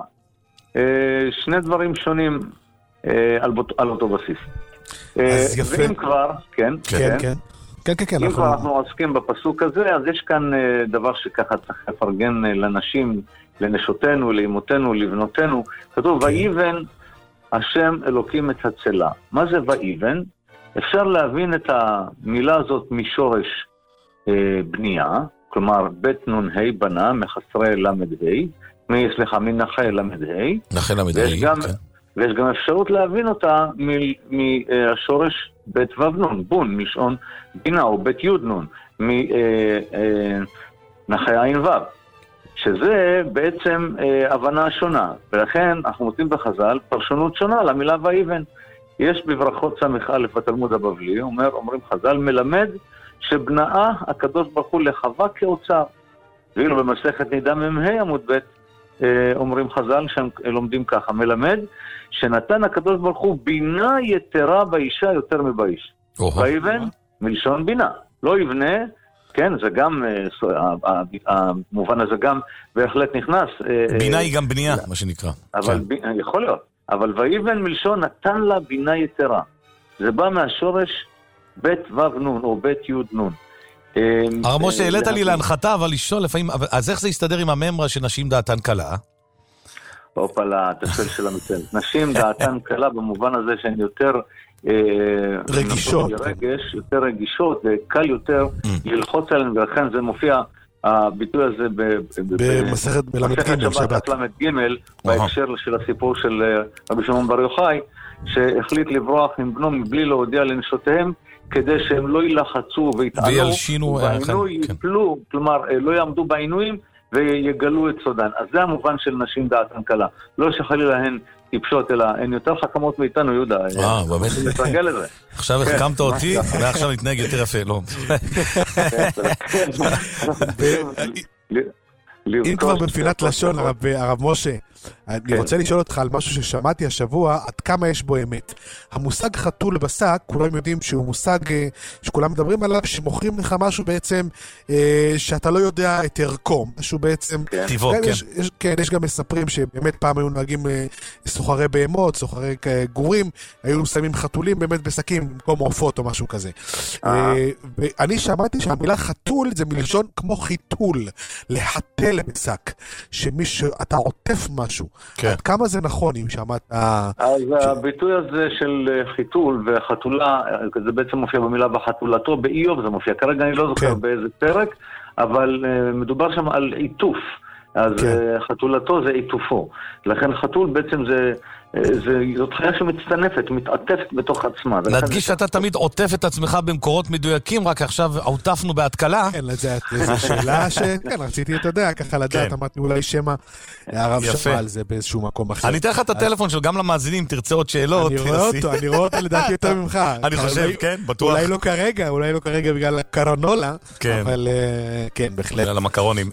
Speaker 13: שני דברים שונים על אותו בסיס.
Speaker 4: אז יפה.
Speaker 13: ואם כבר, כן,
Speaker 4: כן, כן. כן, כן, כן.
Speaker 13: אם כבר אנחנו עוסקים בפסוק הזה, אז יש כאן דבר שככה צריך לפרגן לנשים, לנשותינו, לאמותינו, לבנותינו. כתוב, ויבן השם אלוקים את הצלה. מה זה ויבן? אפשר להבין את המילה הזאת משורש אה, בנייה, כלומר בית נון ה' בנה מחסרי למד ה', סליחה, מנחי למד ה'.
Speaker 3: נחי למד ה', כן.
Speaker 13: ויש גם אפשרות להבין אותה מהשורש בית ו' נון, בון, משעון בינה, או בית י' נון, מנחי עין ו'. שזה בעצם אה, הבנה שונה, ולכן אנחנו מוצאים בחז"ל פרשנות שונה למילה ויבן. יש בברכות סמך א' בתלמוד הבבלי, אומר, אומרים חז"ל, מלמד שבנאה הקדוש ברוך הוא לחווה כאוצר. ואילו במסכת נידה ממ"ה עמוד ב' אומרים חז"ל שהם לומדים ככה, מלמד שנתן הקדוש ברוך הוא בינה יתרה באישה יותר מבאיש. ויבן מלשון בינה, לא יבנה, כן, זה גם, המובן הזה גם בהחלט נכנס.
Speaker 3: בינה היא גם בנייה, מה שנקרא.
Speaker 13: אבל יכול להיות, אבל ויבן מלשון נתן לה בינה יתרה. זה בא מהשורש בית וו נון או בית יוד נון.
Speaker 3: הרב משה, העלית לי להנחתה, אבל לשאול לפעמים, אז איך זה יסתדר עם הממרה שנשים דעתן קלה?
Speaker 13: אופה לתפל של המצל. נשים דעתן קלה במובן הזה שהן יותר
Speaker 4: רגישות.
Speaker 13: רגש, יותר רגישות, וקל יותר ללחוץ עליהן, ולכן זה מופיע, הביטוי הזה
Speaker 4: במסכת מלמד ג' שבת.
Speaker 13: מלמד ג' בהקשר של הסיפור של רבי שמעון בר יוחאי, שהחליט לברוח עם בנו מבלי להודיע לנשותיהם, כדי שהם לא ילחצו ויתעלו, ובעינוי יפלו, כלומר לא יעמדו בעינויים ויגלו את סודן. אז זה המובן של נשים דעתן קלה. לא שחלילה הן טיפשות, אלא הן יותר חכמות מאיתנו, יהודה.
Speaker 3: אה, באמת?
Speaker 13: נתרגל לזה.
Speaker 3: עכשיו החכמת אותי, ועכשיו נתנהג יותר יפה, לא?
Speaker 4: אם כבר בפינת לשון, הרב משה, אני רוצה לשאול אותך על משהו ששמעתי השבוע, עד כמה יש בו אמת. המושג חתול בשק, כולם יודעים שהוא מושג שכולם מדברים עליו, שמוכרים לך משהו בעצם שאתה לא יודע את ערכו, משהו בעצם...
Speaker 3: טיבו, כן.
Speaker 4: כן, יש גם מספרים שבאמת פעם היו נהגים סוחרי בהמות, סוחרי גורים, היו שמים חתולים באמת בשקים, במקום עופות או משהו כזה. ואני שמעתי שהמילה חתול זה מלשון כמו חיתול, לחתל בשק, שמי שאתה עוטף משהו. עד כמה זה נכון אם שמעת...
Speaker 13: אז הביטוי הזה של חיתול וחתולה, זה בעצם מופיע במילה בחתולתו, באיוב זה מופיע, כרגע אני לא זוכר באיזה פרק, אבל מדובר שם על עיטוף, אז חתולתו זה עיטופו, לכן חתול בעצם זה... זאת חיה שמצטנפת, מתעטפת בתוך עצמה.
Speaker 3: נדגיש שאתה תמיד עוטף את עצמך במקורות מדויקים, רק עכשיו עוטפנו בהתקלה.
Speaker 4: כן, זו שאלה שכן, רציתי, אתה יודע, ככה לדעת, אמרתי אולי שמה, הרב שמע על זה באיזשהו מקום אחר.
Speaker 3: אני אתן לך את הטלפון שלו, גם למאזינים, תרצה עוד שאלות.
Speaker 4: אני רואה אותו, אני רואה אותו לדעתי יותר ממך.
Speaker 3: אני חושב, כן, בטוח.
Speaker 4: אולי לא כרגע, אולי לא כרגע בגלל הקרונולה, אבל כן, בהחלט.
Speaker 3: בגלל המקרונים.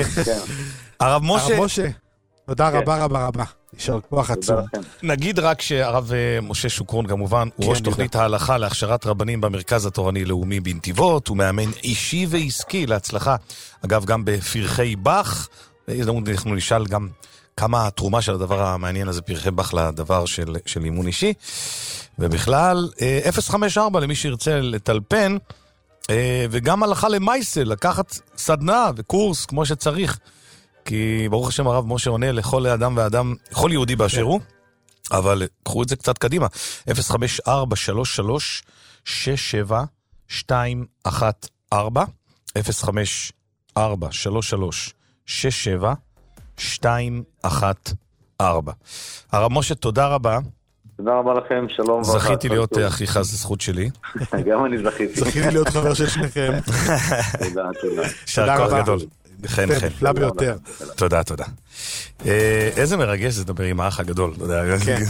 Speaker 3: הרב משה.
Speaker 4: תודה רבה רבה רבה. נשאר כוח עצום.
Speaker 3: נגיד רק שהרב משה שוקרון כמובן הוא ראש תוכנית ההלכה להכשרת רבנים במרכז התורני לאומי בנתיבות, הוא מאמן אישי ועסקי להצלחה, אגב גם בפרחי בח. בהזדמנות אנחנו נשאל גם כמה התרומה של הדבר המעניין הזה פרחי בח לדבר של, של אימון אישי, ובכלל אפס חמש ארבע למי שירצה לטלפן, וגם הלכה למייסל, לקחת סדנה וקורס כמו שצריך, כי ברוך השם הרב משה עונה לכל אדם ואדם, לכל יהודי באשר הוא, אבל קחו את זה קצת קדימה. אפס חמש ארבע שלוש שלוש שש שבע שתיים אחת ארבע אפס חמש ארבע שלוש שלוש שש שבע שתיים אחת ארבע. הרב משה, תודה רבה.
Speaker 13: תודה רבה לכם, שלום.
Speaker 3: זכיתי להיות אחיך, זו זכות שלי.
Speaker 13: גם אני זכיתי.
Speaker 4: זכיתי להיות חבר של שניכם.
Speaker 13: תודה, תודה.
Speaker 3: שער כוח גדול. חן, חן.
Speaker 4: נפלא ביותר.
Speaker 3: תודה, תודה. איזה מרגש זה לדבר עם האח הגדול.
Speaker 4: כן.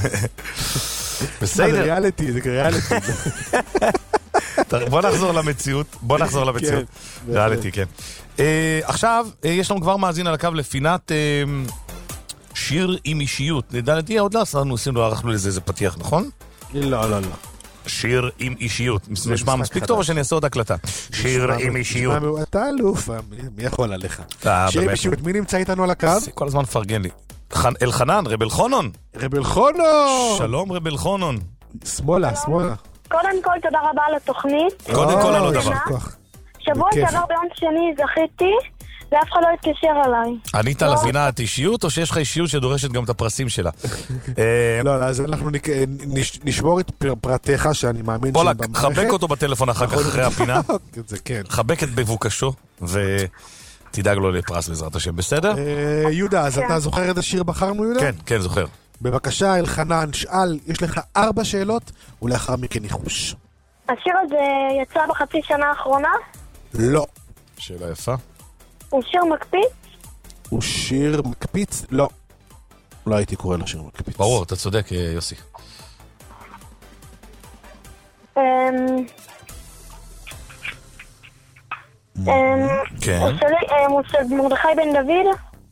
Speaker 3: בסדר.
Speaker 4: זה ריאליטי, זה ריאליטי.
Speaker 3: בוא נחזור למציאות. בוא נחזור למציאות. ריאליטי, כן. עכשיו, יש לנו כבר מאזין על הקו לפינת שיר עם אישיות. לדעתי, עוד לא עשינו, ערכנו לזה איזה פתיח, נכון?
Speaker 4: לא, לא, לא.
Speaker 3: שיר עם אישיות. נשמע מספיק טוב או שאני אעשה עוד הקלטה? שיר עם אישיות.
Speaker 4: אתה אלוף, מי יכול עליך? שיר עם אישיות, מי נמצא איתנו על הקו?
Speaker 3: כל הזמן פרגן לי. אלחנן, רב אלחונון.
Speaker 4: רב אלחונון!
Speaker 3: שלום רב אלחונון.
Speaker 4: שמאלה, שמאלה.
Speaker 14: קודם כל תודה רבה על התוכנית.
Speaker 3: קודם כל על עוד דבר.
Speaker 14: שבוע שעבר ביום שני זכיתי, ואף אחד לא התקשר עליי.
Speaker 3: ענית על הפינת אישיות, או שיש לך אישיות שדורשת גם את הפרסים שלה?
Speaker 4: לא, אז אנחנו נשמור את פרטיך שאני מאמין
Speaker 3: בוא, חבק אותו בטלפון אחר כך אחרי הפינה.
Speaker 4: זה כן.
Speaker 3: חבק את בבוקשו, ותדאג לו לפרס בעזרת השם, בסדר?
Speaker 4: יהודה, אז אתה זוכר את השיר בחרנו, יהודה?
Speaker 3: כן, כן, זוכר.
Speaker 4: בבקשה, אלחנן, שאל, יש לך ארבע שאלות, ולאחר מכן ניחוש.
Speaker 14: השיר הזה יצא בחצי שנה האחרונה?
Speaker 4: לא.
Speaker 3: שאלה יפה.
Speaker 14: הוא שיר מקפיץ?
Speaker 4: הוא שיר מקפיץ? לא. לא הייתי קורא לו שיר מקפיץ.
Speaker 3: ברור, אתה צודק, יוסי. כן.
Speaker 14: הוא של מרדכי בן דוד?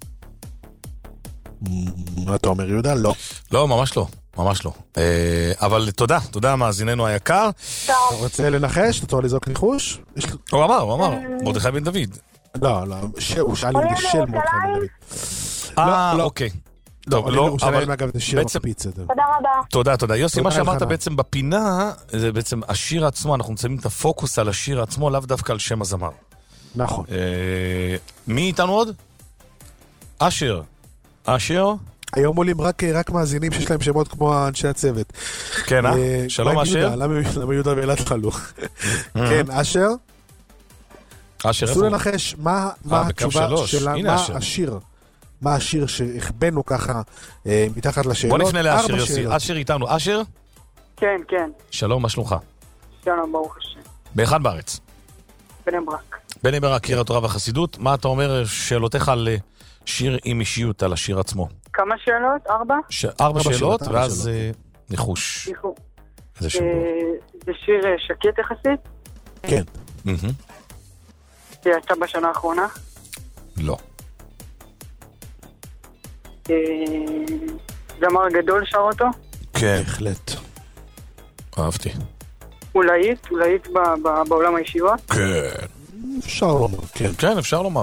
Speaker 4: מה אתה אומר, יהודה? לא.
Speaker 3: לא, ממש לא. ממש לא. אבל תודה, תודה מאזיננו היקר.
Speaker 4: אתה רוצה לנחש? אתה רוצה לזרוק ניחוש?
Speaker 3: הוא אמר, הוא אמר, מרדכי בן דוד.
Speaker 4: לא, לא, הוא שאל אם זה של מרדכי בן דוד.
Speaker 3: אה, אוקיי. טוב, לא, אבל
Speaker 4: בעצם...
Speaker 14: תודה רבה.
Speaker 3: תודה, תודה. יוסי, מה שאמרת בעצם בפינה, זה בעצם השיר עצמו, אנחנו נצאים את הפוקוס על השיר עצמו, לאו דווקא על שם הזמר.
Speaker 4: נכון.
Speaker 3: מי איתנו עוד? אשר. אשר?
Speaker 4: היום עולים רק מאזינים שיש להם שמות כמו אנשי הצוות.
Speaker 3: כן, אה? שלום אשר.
Speaker 4: למה יהודה ואלעד חלו? כן, אשר?
Speaker 3: אשר,
Speaker 4: עשו לנחש מה התשובה שלה, מה השיר, מה השיר שהכבנו ככה מתחת לשאלות.
Speaker 3: בוא נפנה לאשר, יוסי. אשר איתנו. אשר?
Speaker 15: כן, כן.
Speaker 3: שלום, מה שלומך?
Speaker 15: שלום, ברוך השם.
Speaker 3: באחד בארץ?
Speaker 15: בני ברק.
Speaker 3: בני ברק, קיר התורה והחסידות. מה אתה אומר, שאלותיך על שיר עם אישיות, על השיר עצמו?
Speaker 15: כמה שאלות? ארבע?
Speaker 3: ארבע שאלות, ואז ניחוש. איזה שיר?
Speaker 15: זה שיר שקט יחסית?
Speaker 3: כן.
Speaker 15: שיצא בשנה האחרונה?
Speaker 3: לא.
Speaker 15: זמר גדול שר אותו?
Speaker 3: כן.
Speaker 4: בהחלט.
Speaker 3: אהבתי.
Speaker 15: אולאית? אולאית בעולם הישיבות?
Speaker 3: כן.
Speaker 4: אפשר לומר, כן.
Speaker 3: כן, אפשר לומר.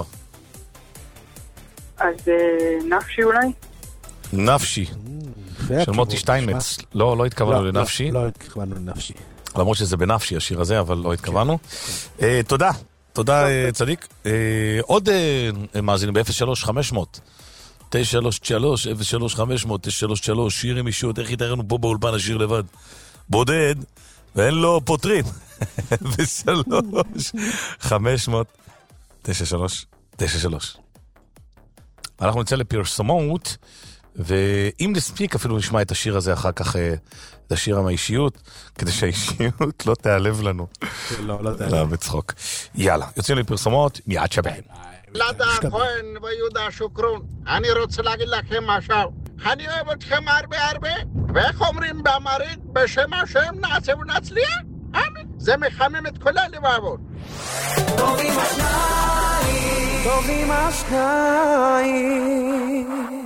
Speaker 15: אז נפשי אולי?
Speaker 3: נפשי. של מוטי שטיינמץ. לא, לא התכוונו לנפשי.
Speaker 4: לא התכוונו לנפשי.
Speaker 3: למרות שזה בנפשי השיר הזה, אבל לא התכוונו. תודה. תודה, צדיק. עוד מאזינים ב-אפס שלוש חמש אפס אפס תשע שלוש שלוש אפס שלוש חמש אפס אפס תשע שלוש שלוש שיר עם אישיות, איך יתארנו פה באולפן השיר לבד? בודד, ואין לו פותרים. ושלוש חמש אפס אפס תשע שלוש תשע שלוש. אנחנו נצא לפרסומות, ואם נספיק אפילו נשמע את השיר הזה אחר כך, את השיר עם האישיות, כדי שהאישיות לא תיעלב לנו.
Speaker 4: לא, לא תיעלב.
Speaker 3: לא, בצחוק. יאללה, יוצאים לפרסומות, מיד שבהם.
Speaker 16: לדה כהן ויהודה שוקרון, אני רוצה להגיד לכם משהו. אני אוהב אתכם הרבה הרבה, ואיך אומרים באמרית, בשם השם נעשה ונצליח? אמן. זה מחמם את כל הלבבות.
Speaker 10: טובים השניים, טובים השניים.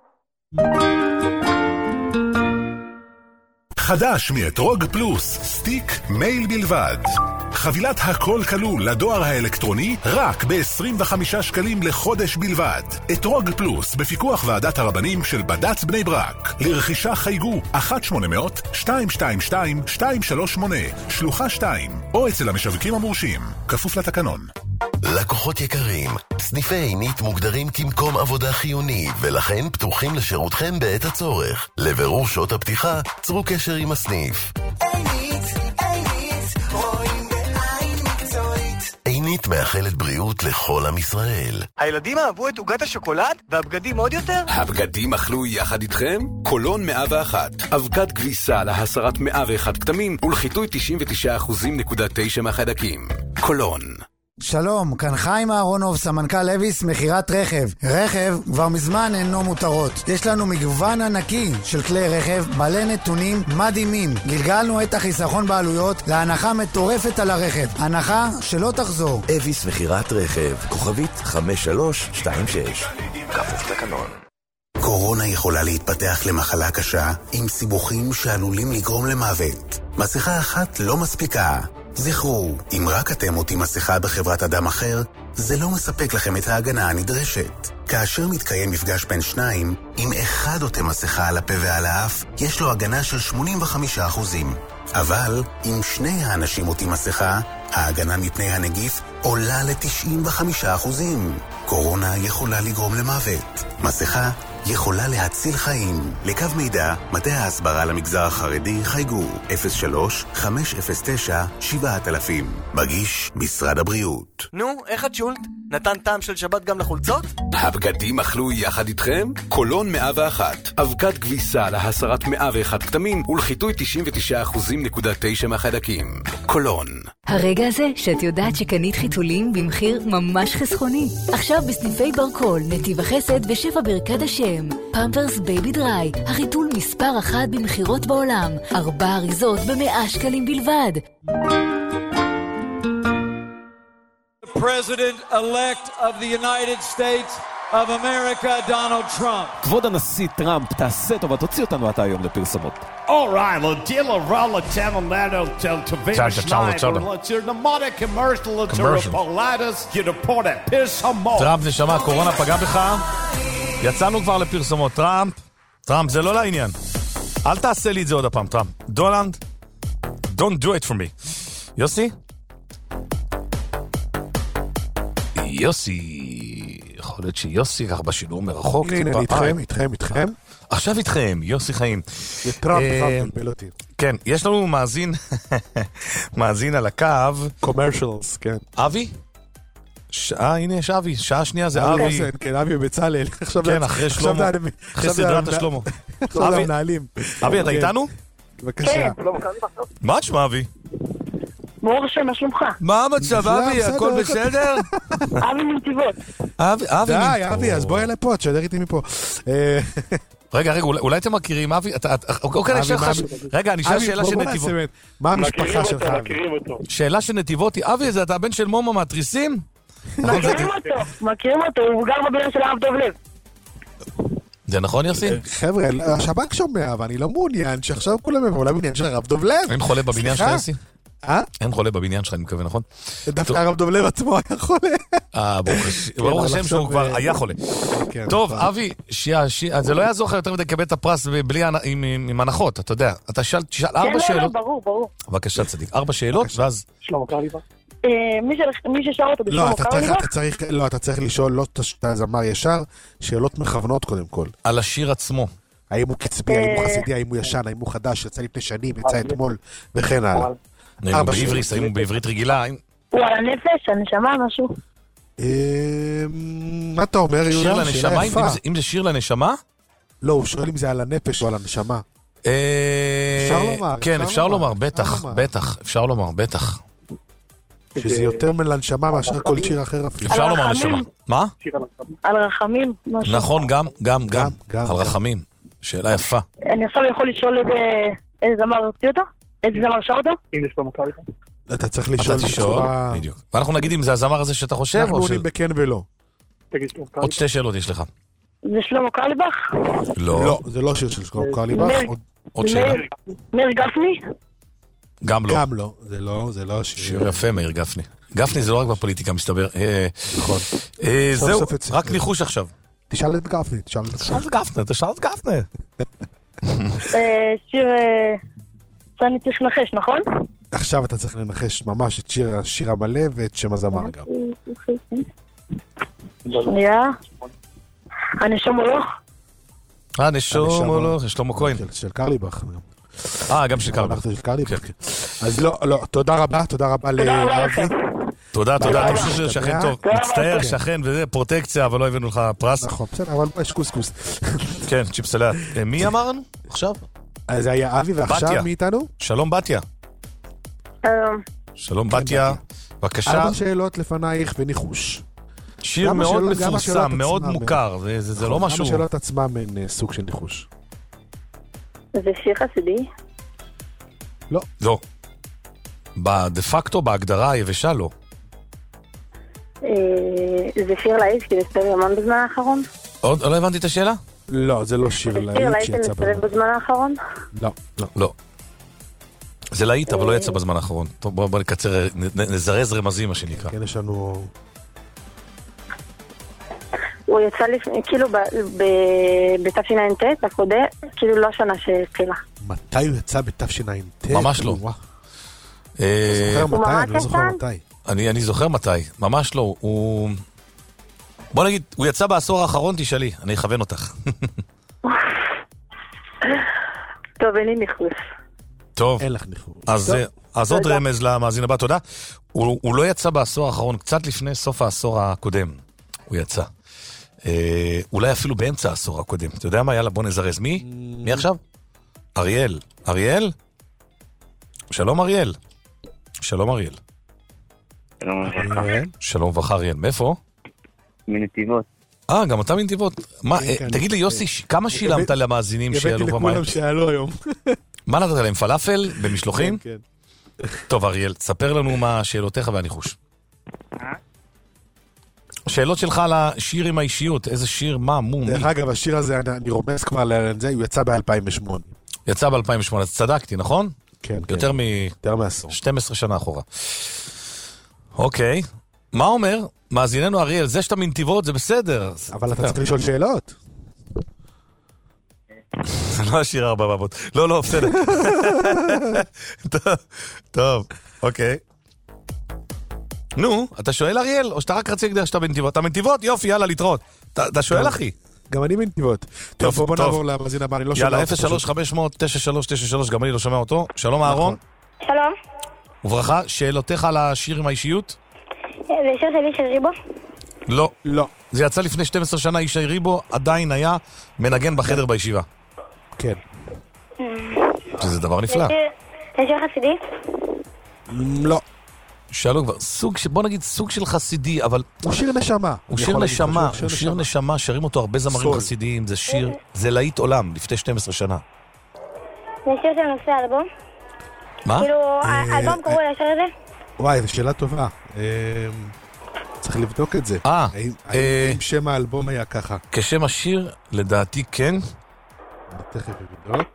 Speaker 6: חדש מאתרוג פלוס, סטיק מייל בלבד. חבילת הכל כלול לדואר האלקטרוני רק ב-עשרים וחמישה שקלים לחודש בלבד. אתרוג פלוס בפיקוח ועדת הרבנים של בד"ץ בני ברק. לרכישה חייגו אחת שמונה אפס אפס שתיים שתיים שתיים שתיים שלוש שמונה שלוחה שתיים או אצל המשווקים המורשים. כפוף לתקנון.
Speaker 2: לקוחות יקרים, סניפי עינית מוגדרים כמקום עבודה חיוני ולכן פתוחים לשירותכם בעת הצורך. לבירור שעות הפתיחה, צרו קשר עם הסניף.
Speaker 10: עינית, עינית, רואים בעין מקצועית.
Speaker 2: עינית מאחלת בריאות לכל עם ישראל.
Speaker 17: הילדים אהבו את עוגת השוקולד והבגדים עוד יותר?
Speaker 18: הבגדים אכלו יחד איתכם? קולון מאה ואחת. אבקת כביסה להסרת מאה ואחת כתמים ולחיטוי תשעים ותשעה אחוז נקודה תשע מהחיידקים. קולון.
Speaker 11: שלום, כאן חיים אהרונוב, סמנכ"ל לויס, מחירת רכב. רכב כבר מזמן אינו מותרות. יש לנו מגוון ענקי של כלי רכב, בעלי נתונים מדהימים. גלגלנו את החיסכון בעלויות להנחה מטורפת על הרכב. הנחה שלא תחזור.
Speaker 2: לויס מחירת רכב, כוכבית חמש שלוש שתיים שש. כפוף תקנון.
Speaker 8: קורונה יכולה להתפתח למחלה קשה עם סיבוכים שעלולים לגרום למוות. מסכה אחת לא מספיקה. זכרו, אם רק אתם עוטים מסכה בחברת אדם אחר, זה לא מספק לכם את ההגנה הנדרשת. כאשר מתקיים מפגש בין שניים, אם אחד עוטה מסכה על הפה ועל האף, יש לו הגנה של שמונים וחמישה אחוז. אבל אם שני האנשים עוטים מסכה, ההגנה מפני הנגיף עולה ל-תשעים וחמישה אחוז. קורונה יכולה לגרום למוות. מסכה יכולה להציל חיים. לקו מידע, מטה ההסברה למגזר החרדי, חייגו אפס שלוש חמש אפס תשע שבע אלפים. מגיש משרד הבריאות.
Speaker 17: נו, איך הג'ולט? נתן טעם של שבת גם לחולצות?
Speaker 18: הבגדים אכלו יחד איתכם? קולון מאה ואחת. אבקת כביסה להסרת מאה ואחת כתמים ולחיטוי תשעים ותשעה אחוז נקודה תשע מהחיידקים. קולון.
Speaker 19: הרגע הזה שאת יודעת שקנית חיתולים במחיר ממש חסכוני. עכשיו בסניפי ברקול, נתיב החסד ושבע ברכת השם. פמפרס בייבי דריי, החיתול מספר אחת במחירות בעולם. ארבע אריזות במאה שקלים בלבד.
Speaker 20: president-elect of the United States of America, Donald Trump.
Speaker 12: כבוד הנשיא טראמפ, תעשה טובה, תוציא אותנו אתה היום לפרסומות.
Speaker 21: All right, let's deal a roll of channel to let's hear the mother commercial to Politis, you report it, פרסומות.
Speaker 3: טראמפ נשמה, קורונה פגע בך? יצאנו כבר לפרסומות. טראמפ, טראמפ, זה לא לעניין. אל תעשה לי את זה עוד הפעם, טראמפ. דולנד, don't do it for me. יוסי? יוסי. יכול להיות שיוסי כך בשידור מרחוק.
Speaker 4: הנה, הנה, איתכם, איתכם, איתכם.
Speaker 3: עכשיו איתכם, יוסי חיים.
Speaker 4: יטראפ, אחד פלפל אותי.
Speaker 3: כן, יש לנו מאזין, מאזין על הקו.
Speaker 4: קומרשלס, כן.
Speaker 3: אבי? אה, הנה יש אבי, שעה שנייה זה אבי.
Speaker 4: כן, אבי ובצלאל.
Speaker 3: כן, אחרי שלמה. אחרי סדרת השלמה. אבי, אתה איתנו?
Speaker 4: בבקשה.
Speaker 3: מה תשמע, אבי?
Speaker 14: ברוך השם, מה שלומך?
Speaker 3: מה המצב, אבי? הכל בסדר?
Speaker 14: אבי מנתיבות.
Speaker 3: אבי, אבי.
Speaker 4: די, אבי, אז בואי אליי פה, תשדר איתי מפה.
Speaker 3: רגע, רגע, אולי אתם מכירים, אבי? אוקיי, אני שלך... רגע, אני שאלה שאלה של נתיבות.
Speaker 4: מה המשפחה שלך?
Speaker 3: שאלה של נתיבות, אבי, זה אתה הבן של מומו מהתריסים?
Speaker 14: מכירים אותו, מכירים אותו, הוא גר בבניין של הרב דוב לב.
Speaker 3: זה נכון, יוסי?
Speaker 4: חבר'ה, השב"כ שומע, ואני לא מעוניין שעכשיו כולם יבואו לבניין של הרב דוב לב.
Speaker 3: אין חולה בבניין שלך, יוסי?
Speaker 4: אה?
Speaker 3: אין חולה בבניין שלך, אני מקווה, נכון?
Speaker 4: דווקא הרב דוב לב עצמו היה חולה.
Speaker 3: אה, ברוך השם שהוא כבר היה חולה. טוב, אבי, זה לא יעזור לך יותר מדי לקבל את הפרס עם הנחות, אתה יודע. אתה תשאל ארבע שאלות.
Speaker 14: כן, ברור, ברור.
Speaker 3: בבקשה, צדיק. ארבע שאלות, ואז...
Speaker 14: שלמה קרליבך. מי ששר אותו בשלמה קרליבך?
Speaker 4: לא, אתה צריך לשאול, לא את הזמר ישר, שאלות מכוונות קודם כל.
Speaker 3: על השיר עצמו.
Speaker 4: האם הוא קצבי, האם הוא חסידי, האם הוא ישן, האם הוא חדש, יצא לפני שנים, יצא אתמול, וכן הלאה.
Speaker 3: האם הוא בעברית, האם הוא בעברית רגילה?
Speaker 14: הוא על הנפש, הנשמה, משהו.
Speaker 4: מה אתה אומר,
Speaker 3: שיר לנשמה? אם זה שיר לנשמה?
Speaker 4: לא, הוא שואל אם זה על הנפש או על הנשמה.
Speaker 3: אפשר לומר. כן, אפשר לומר, בטח, בטח, אפשר לומר, בטח.
Speaker 4: שזה יותר מלנשמה מאשר כל שיר אחר אפילו.
Speaker 3: אפשר לומר נשמה. מה?
Speaker 14: על רחמים, משהו.
Speaker 3: נכון, גם, גם, גם. על רחמים. שאלה יפה.
Speaker 14: אני עכשיו יכול לשאול איזה זמר הוציא אותו? איזה זמר שר אותו? אם יש לו מקרליבך.
Speaker 4: אתה צריך לשאול
Speaker 3: בצורה... בדיוק. ואנחנו נגיד אם זה הזמר הזה שאתה חושב,
Speaker 4: אנחנו עונים בכן ולא.
Speaker 3: עוד שתי שאלות יש לך.
Speaker 14: זה שלמה קרליבך?
Speaker 3: לא.
Speaker 4: לא, זה לא שיר של שלמה קרליבך.
Speaker 3: עוד שאלה.
Speaker 14: מאיר גפני?
Speaker 3: גם לא.
Speaker 4: גם לא. זה לא, זה לא שיר.
Speaker 3: שיר יפה, מאיר גפני. גפני זה לא רק בפוליטיקה, מסתבר.
Speaker 4: נכון.
Speaker 3: זהו, רק ניחוש עכשיו.
Speaker 4: תשאל את גפני, תשאל את
Speaker 3: גפני, תשאל את גפני.
Speaker 14: שיר... שאני צריך לנחש, נכון?
Speaker 4: עכשיו אתה צריך לנחש ממש את שיר השיר המלא ואת שם הזמר גם.
Speaker 14: שנייה. הנשום הולוך?
Speaker 3: הנשום הולוך, שלמה כהן.
Speaker 4: של קרליבך.
Speaker 3: אה, גם של קרליבך.
Speaker 4: אז לא, לא, תודה רבה, תודה רבה לאבי.
Speaker 3: תודה, תודה, אני חושב ששכן טוב. מצטער, שכן, וזה פרוטקציה, אבל לא הבאנו לך פרס.
Speaker 4: נכון, בסדר, אבל יש קוסקוס.
Speaker 3: כן, צ'יפסלט. מי אמרנו עכשיו?
Speaker 4: זה היה אבי, ועכשיו מי איתנו?
Speaker 3: שלום בתיה. שלום בתיה, בבקשה.
Speaker 4: ארבע שאלות לפנייך וניחוש.
Speaker 3: שיר מאוד מפורסם, מאוד מוכר, זה לא משהו...
Speaker 4: כמה שאלות עצמם הן סוג של ניחוש.
Speaker 14: זה שיר חסידי?
Speaker 4: לא.
Speaker 3: לא. בדה פקטו, בהגדרה היבשה, לא.
Speaker 14: זה שיר להיט, כי זה המון בזמן האחרון?
Speaker 3: עוד לא הבנתי את השאלה?
Speaker 4: לא, זה לא שיר להיט
Speaker 14: שיצא בזמן האחרון?
Speaker 4: לא, לא.
Speaker 3: לא. זה להיט, אבל לא יצא בזמן האחרון. טוב, בוא נקצר, נזרז רמזים, מה שנקרא.
Speaker 4: כן, יש לנו...
Speaker 14: הוא יצא לפני, כאילו ב-תשע"ט, הקודם, כאילו לא השנה שהתחילה.
Speaker 4: מתי הוא יצא ב-תשע"ט?
Speaker 3: ממש לא.
Speaker 4: אני זוכר מתי, אני לא זוכר מתי.
Speaker 3: אני זוכר מתי, ממש לא. הוא... בוא נגיד, הוא יצא בעשור האחרון, תשאלי, אני אכוון אותך.
Speaker 14: טוב, אין לי ניחוש.
Speaker 3: טוב,
Speaker 4: אין לך ניחוש.
Speaker 3: אז עוד רמז למאזין הבא, תודה. הוא לא יצא בעשור האחרון, קצת לפני סוף העשור הקודם. הוא יצא. אולי אפילו באמצע העשור הקודם. אתה יודע מה? יאללה, בוא נזרז. מי? מי עכשיו? אריאל. אריאל? שלום אריאל. שלום אריאל. שלום וברכה אריאל. מאיפה?
Speaker 22: מנתיבות.
Speaker 3: אה, גם אתה מנתיבות. מה, תגיד לי יוסי, כמה שילמת למאזינים שיעלו במים?
Speaker 4: הבאתי לכולם שיעלו היום.
Speaker 3: מה נתת להם? פלאפל? במשלוחים? כן. טוב אריאל, תספר לנו מה שאלותיך והניחוש. שאלות שלך על השיר עם האישיות, איזה שיר, מה, מו, מי?
Speaker 4: דרך אגב, השיר הזה, אני רומז כבר לזה, הוא יצא ב-אלפיים ושמונה.
Speaker 3: יצא ב-אלפיים ושמונה, אז צדקתי, נכון?
Speaker 4: כן, כן.
Speaker 3: יותר מ...
Speaker 4: יותר מעשור.
Speaker 3: שתים עשרה שנה אחורה. אוקיי. מה אומר? מאזיננו אריאל, זה שאתה מנתיבות, זה בסדר.
Speaker 4: אבל אתה צריך לשאול שאלות.
Speaker 3: זה לא השיר ארבע בבות. לא, לא, בסדר. טוב, אוקיי. נו, אתה שואל אריאל, או שאתה רק רציתי להגדיר שאתה בנתיבות? אתה בנתיבות? יופי, יאללה, להתראות. אתה שואל, אחי?
Speaker 4: גם אני בנתיבות. טוב, בוא נעבור למאזין הבא, אני לא שומע אותו.
Speaker 3: יאללה, אפס שלוש חמש אפס אפס תשע שלוש תשע שלוש, גם אני לא שומע אותו. שלום אהרון.
Speaker 14: שלום.
Speaker 3: וברכה, שאלותיך על השיר עם האישיות?
Speaker 14: זה שיר של איש ריבו?
Speaker 3: לא.
Speaker 4: לא.
Speaker 3: זה יצא לפני שתים עשרה שנה, איש ריבו עדיין היה מנגן בחדר בישיבה.
Speaker 4: כן.
Speaker 3: שזה דבר נפלא.
Speaker 14: זה שיר חסידי?
Speaker 4: לא.
Speaker 3: שאלו כבר, סוג, בוא נגיד סוג של חסידי, אבל...
Speaker 4: הוא שיר נשמה.
Speaker 3: הוא שיר נשמה, הוא שיר נשמה, שרים אותו הרבה זמרים חסידיים, זה שיר, זה להיט עולם, לפני שתים עשרה שנה.
Speaker 14: זה שיר של נושא האלבום?
Speaker 3: מה?
Speaker 14: כאילו, האלבום קראו לשיר הזה?
Speaker 4: וואי, זו שאלה טובה. צריך לבדוק את זה.
Speaker 3: אה.
Speaker 4: האם שם האלבום היה ככה?
Speaker 3: כשם השיר, לדעתי כן.
Speaker 4: תכף לבדוק.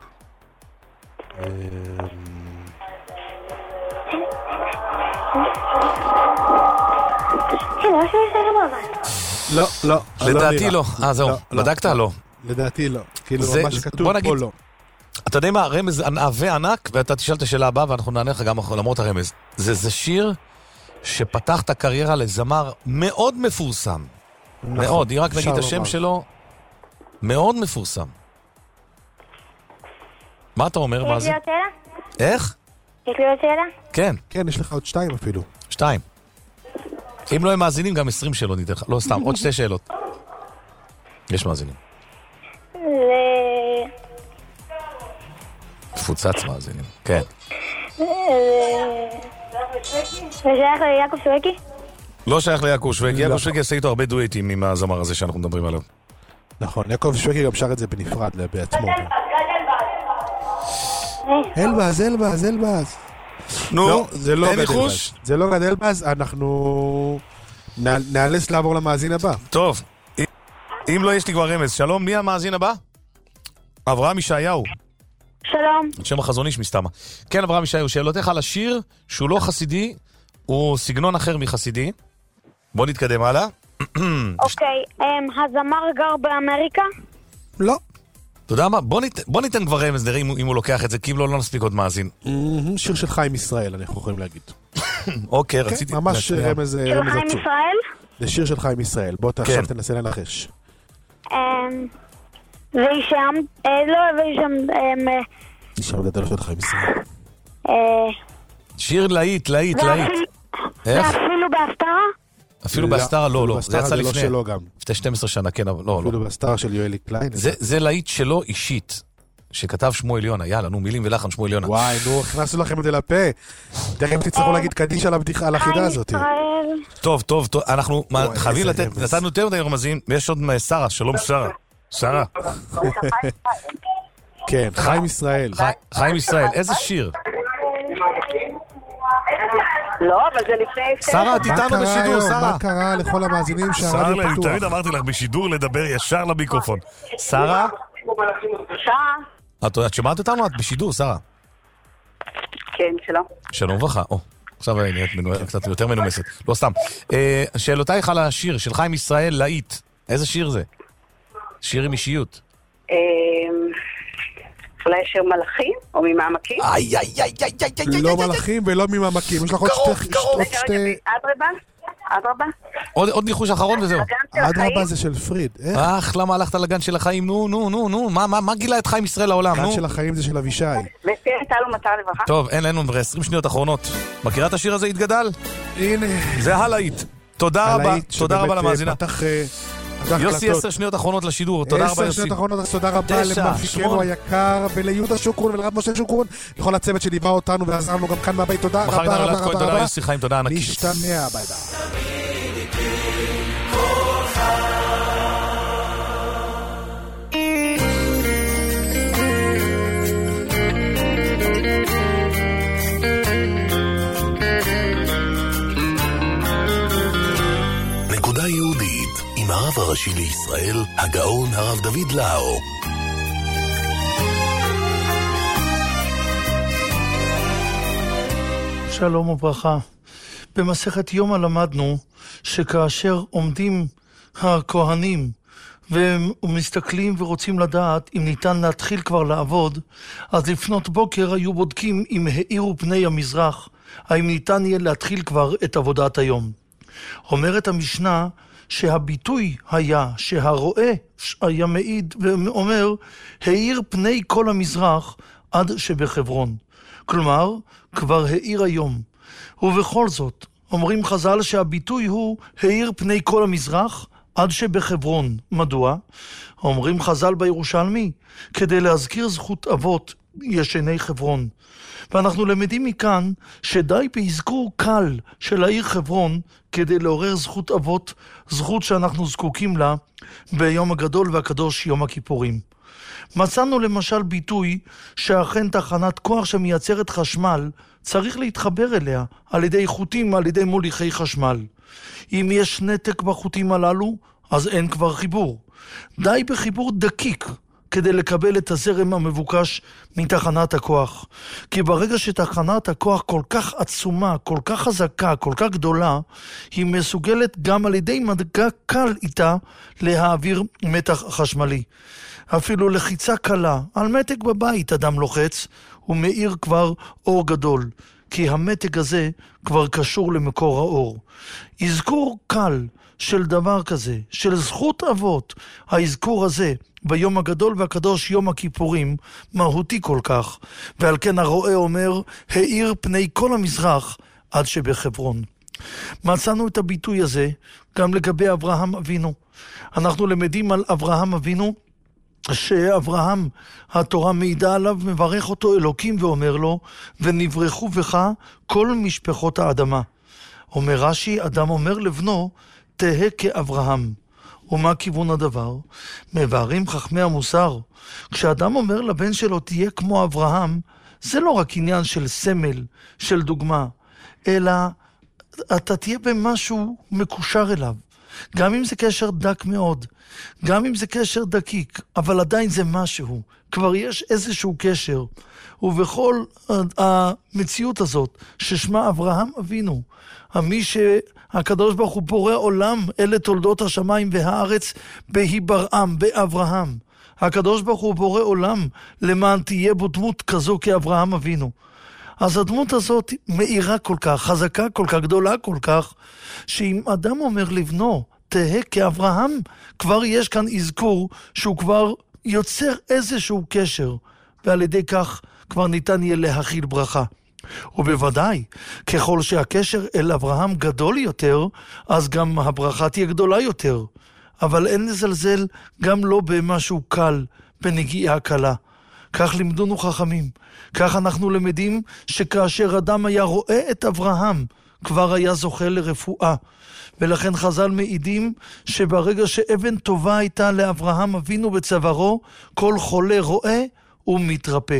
Speaker 4: לא, לא.
Speaker 3: לדעתי לא. אה, זהו. בדקת? לא.
Speaker 4: לדעתי לא. כאילו, מה שכתוב פה לא.
Speaker 3: אתה יודע מה, רמז ענווה ענק, ואתה תשאל את השאלה הבאה, ואנחנו נענה לך גם למרות הרמז. זה שיר שפתח את הקריירה לזמר מאוד מפורסם. מאוד, אם רק נגיד את השם שלו, מאוד מפורסם. מה אתה אומר? מה זה?
Speaker 14: יש לי עוד שאלה?
Speaker 3: איך?
Speaker 14: יש לי עוד שאלה?
Speaker 3: כן.
Speaker 4: כן, יש לך עוד שתיים אפילו.
Speaker 3: שתיים. אם לא הם מאזינים, גם עשרים שאלות ניתן לך. לא, סתם, עוד שתי שאלות. יש מאזינים.
Speaker 14: זה...
Speaker 3: תפוצץ מאזינים, כן.
Speaker 14: זה שייך ליעקב שווקי?
Speaker 3: לא שייך ליעקב שווקי. יעקב שווקי עשה איתו הרבה דואטים עם הזמר הזה שאנחנו מדברים עליו.
Speaker 4: נכון, יעקב שווקי גם שר את זה בנפרד בעצמו. אלבאז, אלבאז, אלבאז.
Speaker 3: נו,
Speaker 4: זה לא
Speaker 3: אין ניחוש?
Speaker 4: זה לא גד אלבאז, אנחנו נאלץ לעבור למאזין הבא.
Speaker 3: טוב, אם לא יש לי כבר רמז. שלום, מי המאזין הבא? אברהם ישעיהו.
Speaker 14: שלום.
Speaker 3: שם החזון איש מסתמה. כן, אברהם ישעיהו, שאלותיך על השיר שהוא לא חסידי, הוא סגנון אחר מחסידי. בוא נתקדם הלאה.
Speaker 14: אוקיי, הזמר גר באמריקה?
Speaker 4: לא.
Speaker 3: אתה יודע מה? בוא, ניתן, בוא ניתן כבר רמז, נראה אם, אם הוא לוקח את זה, כי אם לא, לא נספיק עוד מאזין.
Speaker 4: שיר של חיים ישראל, אנחנו יכולים להגיד.
Speaker 3: אוקיי, רציתי...
Speaker 4: ממש רמז עצוב.
Speaker 14: של חיים ישראל?
Speaker 4: זה שיר של חיים ישראל. בוא עכשיו תנסה לנחש.
Speaker 14: וישם, לא, וישם...
Speaker 4: וישם גדול של חיים ישראל.
Speaker 3: שיר להיט, להיט, להיט.
Speaker 14: ואפילו בהפטרה?
Speaker 3: אפילו בהסתרה, לא, לא. זה יצא לפני.
Speaker 4: שלו גם.
Speaker 3: לפני שתים עשרה שנה, כן, אבל לא, לא.
Speaker 4: אפילו בהסתרה של יואלי קליין.
Speaker 3: זה להיט שלו אישית, שכתב שמואל יונה. יאללה, נו, מילים ולחן שמואל יונה.
Speaker 4: וואי, נו, הכנסנו לכם את זה לפה. תכף תצטרכו להגיד קדיש על הבדיחה, על החידה הזאת.
Speaker 3: טוב, טוב, טוב, אנחנו חייבים לתת, נתנו יותר מדי רמזים, ויש עוד שרה, שלום שרה. שרה.
Speaker 4: כן, חיים ישראל.
Speaker 3: חיים ישראל, איזה שיר?
Speaker 15: לא, אבל זה לפני...
Speaker 3: שרה, את איתנו בשידור, שרה.
Speaker 4: מה קרה לכל המאזינים שהרדיו פתוח?
Speaker 3: תמיד אמרתי לך בשידור לדבר ישר למיקרופון. שרה?
Speaker 15: שרה?
Speaker 3: את שומעת אותנו? את בשידור, שרה.
Speaker 15: כן, שלום.
Speaker 3: שלום וברכה. או, עכשיו נהיית קצת יותר מנומסת. לא סתם. שאלותייך על השיר של חיים ישראל, להיט. איזה שיר זה? שיר עם אישיות.
Speaker 15: אולי שיר מלאכים או ממעמקים?
Speaker 3: איי, איי, איי, איי, איי, איי,
Speaker 4: לא מלאכים ולא ממעמקים. יש לך עוד שתי...
Speaker 15: אדרבה? אדרבה?
Speaker 3: עוד ניחוש אחרון וזהו.
Speaker 4: אדרבה זה של פריד.
Speaker 3: אך, למה הלכת לגן של החיים? נו, נו, נו, נו. מה גילה את חיים ישראל לעולם?
Speaker 4: גן של החיים זה של אבישי.
Speaker 15: וסיר טלו מטר לברכה.
Speaker 3: טוב, אין לנו עשרים שניות אחרונות. מכירה את השיר הזה התגדל?
Speaker 4: הנה.
Speaker 3: זה הלהיט. תודה רבה. תודה רבה למאזינה.
Speaker 4: פתח...
Speaker 3: יוסי, עשר שניות אחרונות לשידור. תודה רבה, יוסי.
Speaker 4: עשר שניות אחרונות, תודה רבה למפיקנו היקר וליהודה שוקרון ולרב משה שוקרון, לכל הצוות שליווה אותנו ועזר לנו גם כאן מהבית. תודה רבה רבה רבה רבה.
Speaker 3: תודה יוסי חיים, תודה ענקית.
Speaker 4: נשתמע, ביי
Speaker 2: ביי. נקודה יהודית הרב הראשי לישראל, הגאון הרב דוד לאו.
Speaker 1: שלום וברכה. במסכת יומא למדנו שכאשר עומדים הכהנים ומסתכלים ורוצים לדעת אם ניתן להתחיל כבר לעבוד, אז לפנות בוקר היו בודקים אם האירו פני המזרח, האם ניתן יהיה להתחיל כבר את עבודת היום. אומרת המשנה שהביטוי היה שהרואה היה מעיד ואומר האיר פני כל המזרח עד שבחברון. כלומר, כבר האיר היום. ובכל זאת, אומרים חז"ל שהביטוי הוא האיר פני כל המזרח עד שבחברון. מדוע? אומרים חז"ל בירושלמי, כדי להזכיר זכות אבות ישני חברון. ואנחנו למדים מכאן שדי בהזכור קל של העיר חברון כדי לעורר זכות אבות, זכות שאנחנו זקוקים לה ביום הגדול והקדוש יום הכיפורים. מצאנו למשל ביטוי שאכן תחנת כוח שמייצרת חשמל צריך להתחבר אליה על ידי חוטים, על ידי מוליכי חשמל. אם יש נתק בחוטים הללו, אז אין כבר חיבור. די בחיבור דקיק כדי לקבל את הזרם המבוקש מתחנת הכוח. כי ברגע שתחנת הכוח כל כך עצומה, כל כך חזקה, כל כך גדולה, היא מסוגלת גם על ידי מגע קל איתה להעביר מתח חשמלי. אפילו לחיצה קלה, על מתק בבית אדם לוחץ, הוא מאיר כבר אור גדול, כי המתק הזה כבר קשור למקור האור. אזכור קל של דבר כזה, של זכות אבות, האזכור הזה ביום הגדול והקדוש יום הכיפורים, מהותי כל כך, ועל כן הרואה אומר, האיר פני כל המזרח עד שבחברון. מצאנו את הביטוי הזה גם לגבי אברהם אבינו. אנחנו למדים על אברהם אבינו, שאברהם, התורה מעידה עליו, מברך אותו אלוקים ואומר לו, ונברכו בך כל משפחות האדמה. אומר רש"י, אדם אומר לבנו, תהה כאברהם. ומה כיוון הדבר? מבארים חכמי המוסר. כשאדם אומר לבן שלו, תהיה כמו אברהם, זה לא רק עניין של סמל, של דוגמה, אלא אתה תהיה במשהו מקושר אליו. גם אם זה קשר דק מאוד, גם אם זה קשר דקיק, אבל עדיין זה משהו, כבר יש איזשהו קשר. ובכל המציאות הזאת, ששמה אברהם אבינו, מי שהקדוש ברוך הוא בורא עולם, אלה תולדות השמיים והארץ, בהיברעם, באברהם. הקדוש ברוך הוא בורא עולם, למען תהיה בו דמות כזו כאברהם אבינו. אז הדמות הזאת מאירה כל כך, חזקה כל כך, גדולה כל כך, שאם אדם אומר לבנו, תהה כאברהם, כבר יש כאן אזכור שהוא כבר יוצר איזשהו קשר, ועל ידי כך כבר ניתן יהיה להכיל ברכה. ובוודאי, ככל שהקשר אל אברהם גדול יותר, אז גם הברכה תהיה גדולה יותר. אבל אין לזלזל גם לא במשהו קל, בנגיעה קלה. כך לימדונו חכמים. כך אנחנו למדים שכאשר אדם היה רואה את אברהם, כבר היה זוכה לרפואה. ולכן חז"ל מעידים שברגע שאבן טובה הייתה לאברהם אבינו בצווארו, כל חולה רואה ומתרפא.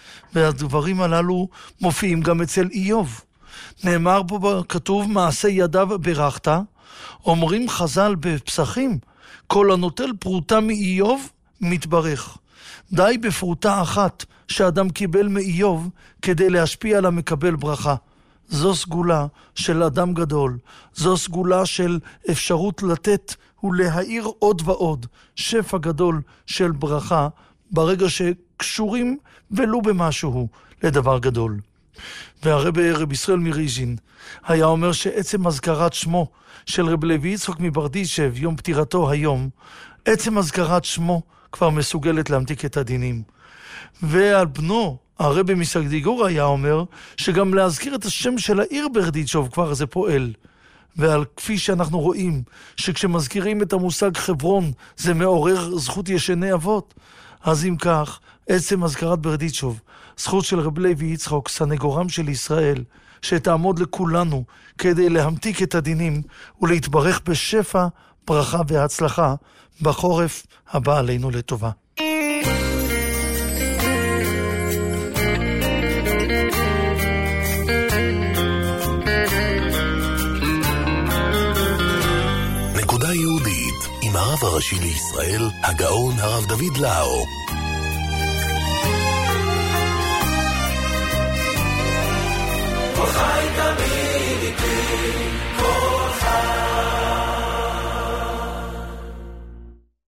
Speaker 1: והדברים הללו מופיעים גם אצל איוב. נאמר בו כתוב מעשה ידיו ברכת, אומרים חז"ל בפסחים, כל הנוטל פרוטה מאיוב מתברך. די בפרוטה אחת שאדם קיבל מאיוב כדי להשפיע על המקבל ברכה. זו סגולה של אדם גדול, זו סגולה של אפשרות לתת ולהאיר עוד ועוד שפע גדול של ברכה ברגע שקשורים ולו במשהו לדבר גדול. והרבי רבי ישראל מריז'ין היה אומר שעצם הזכרת שמו של רבי לוי יצחק מברדיצ'ב, יום פטירתו היום, עצם הזכרת שמו כבר מסוגלת להמתיק את הדינים. ועל בנו, הרבי מסגדיגור היה אומר, שגם להזכיר את השם של העיר ברדיצ'וב כבר זה פועל. ועל כפי שאנחנו רואים, שכשמזכירים את המושג חברון, זה מעורר זכות ישני אבות. אז אם כך, עצם הזכרת ברדיצ'וב, זכות של רבי לוי יצחק, סנגורם של ישראל, שתעמוד לכולנו כדי להמתיק את הדינים ולהתברך בשפע, ברכה והצלחה בחורף הבא עלינו לטובה.
Speaker 2: נקודה יהודית עם הרב הרב הראשי לישראל, הגאון הרב דוד לאו.
Speaker 10: כל חי תמיד איתי, כל חי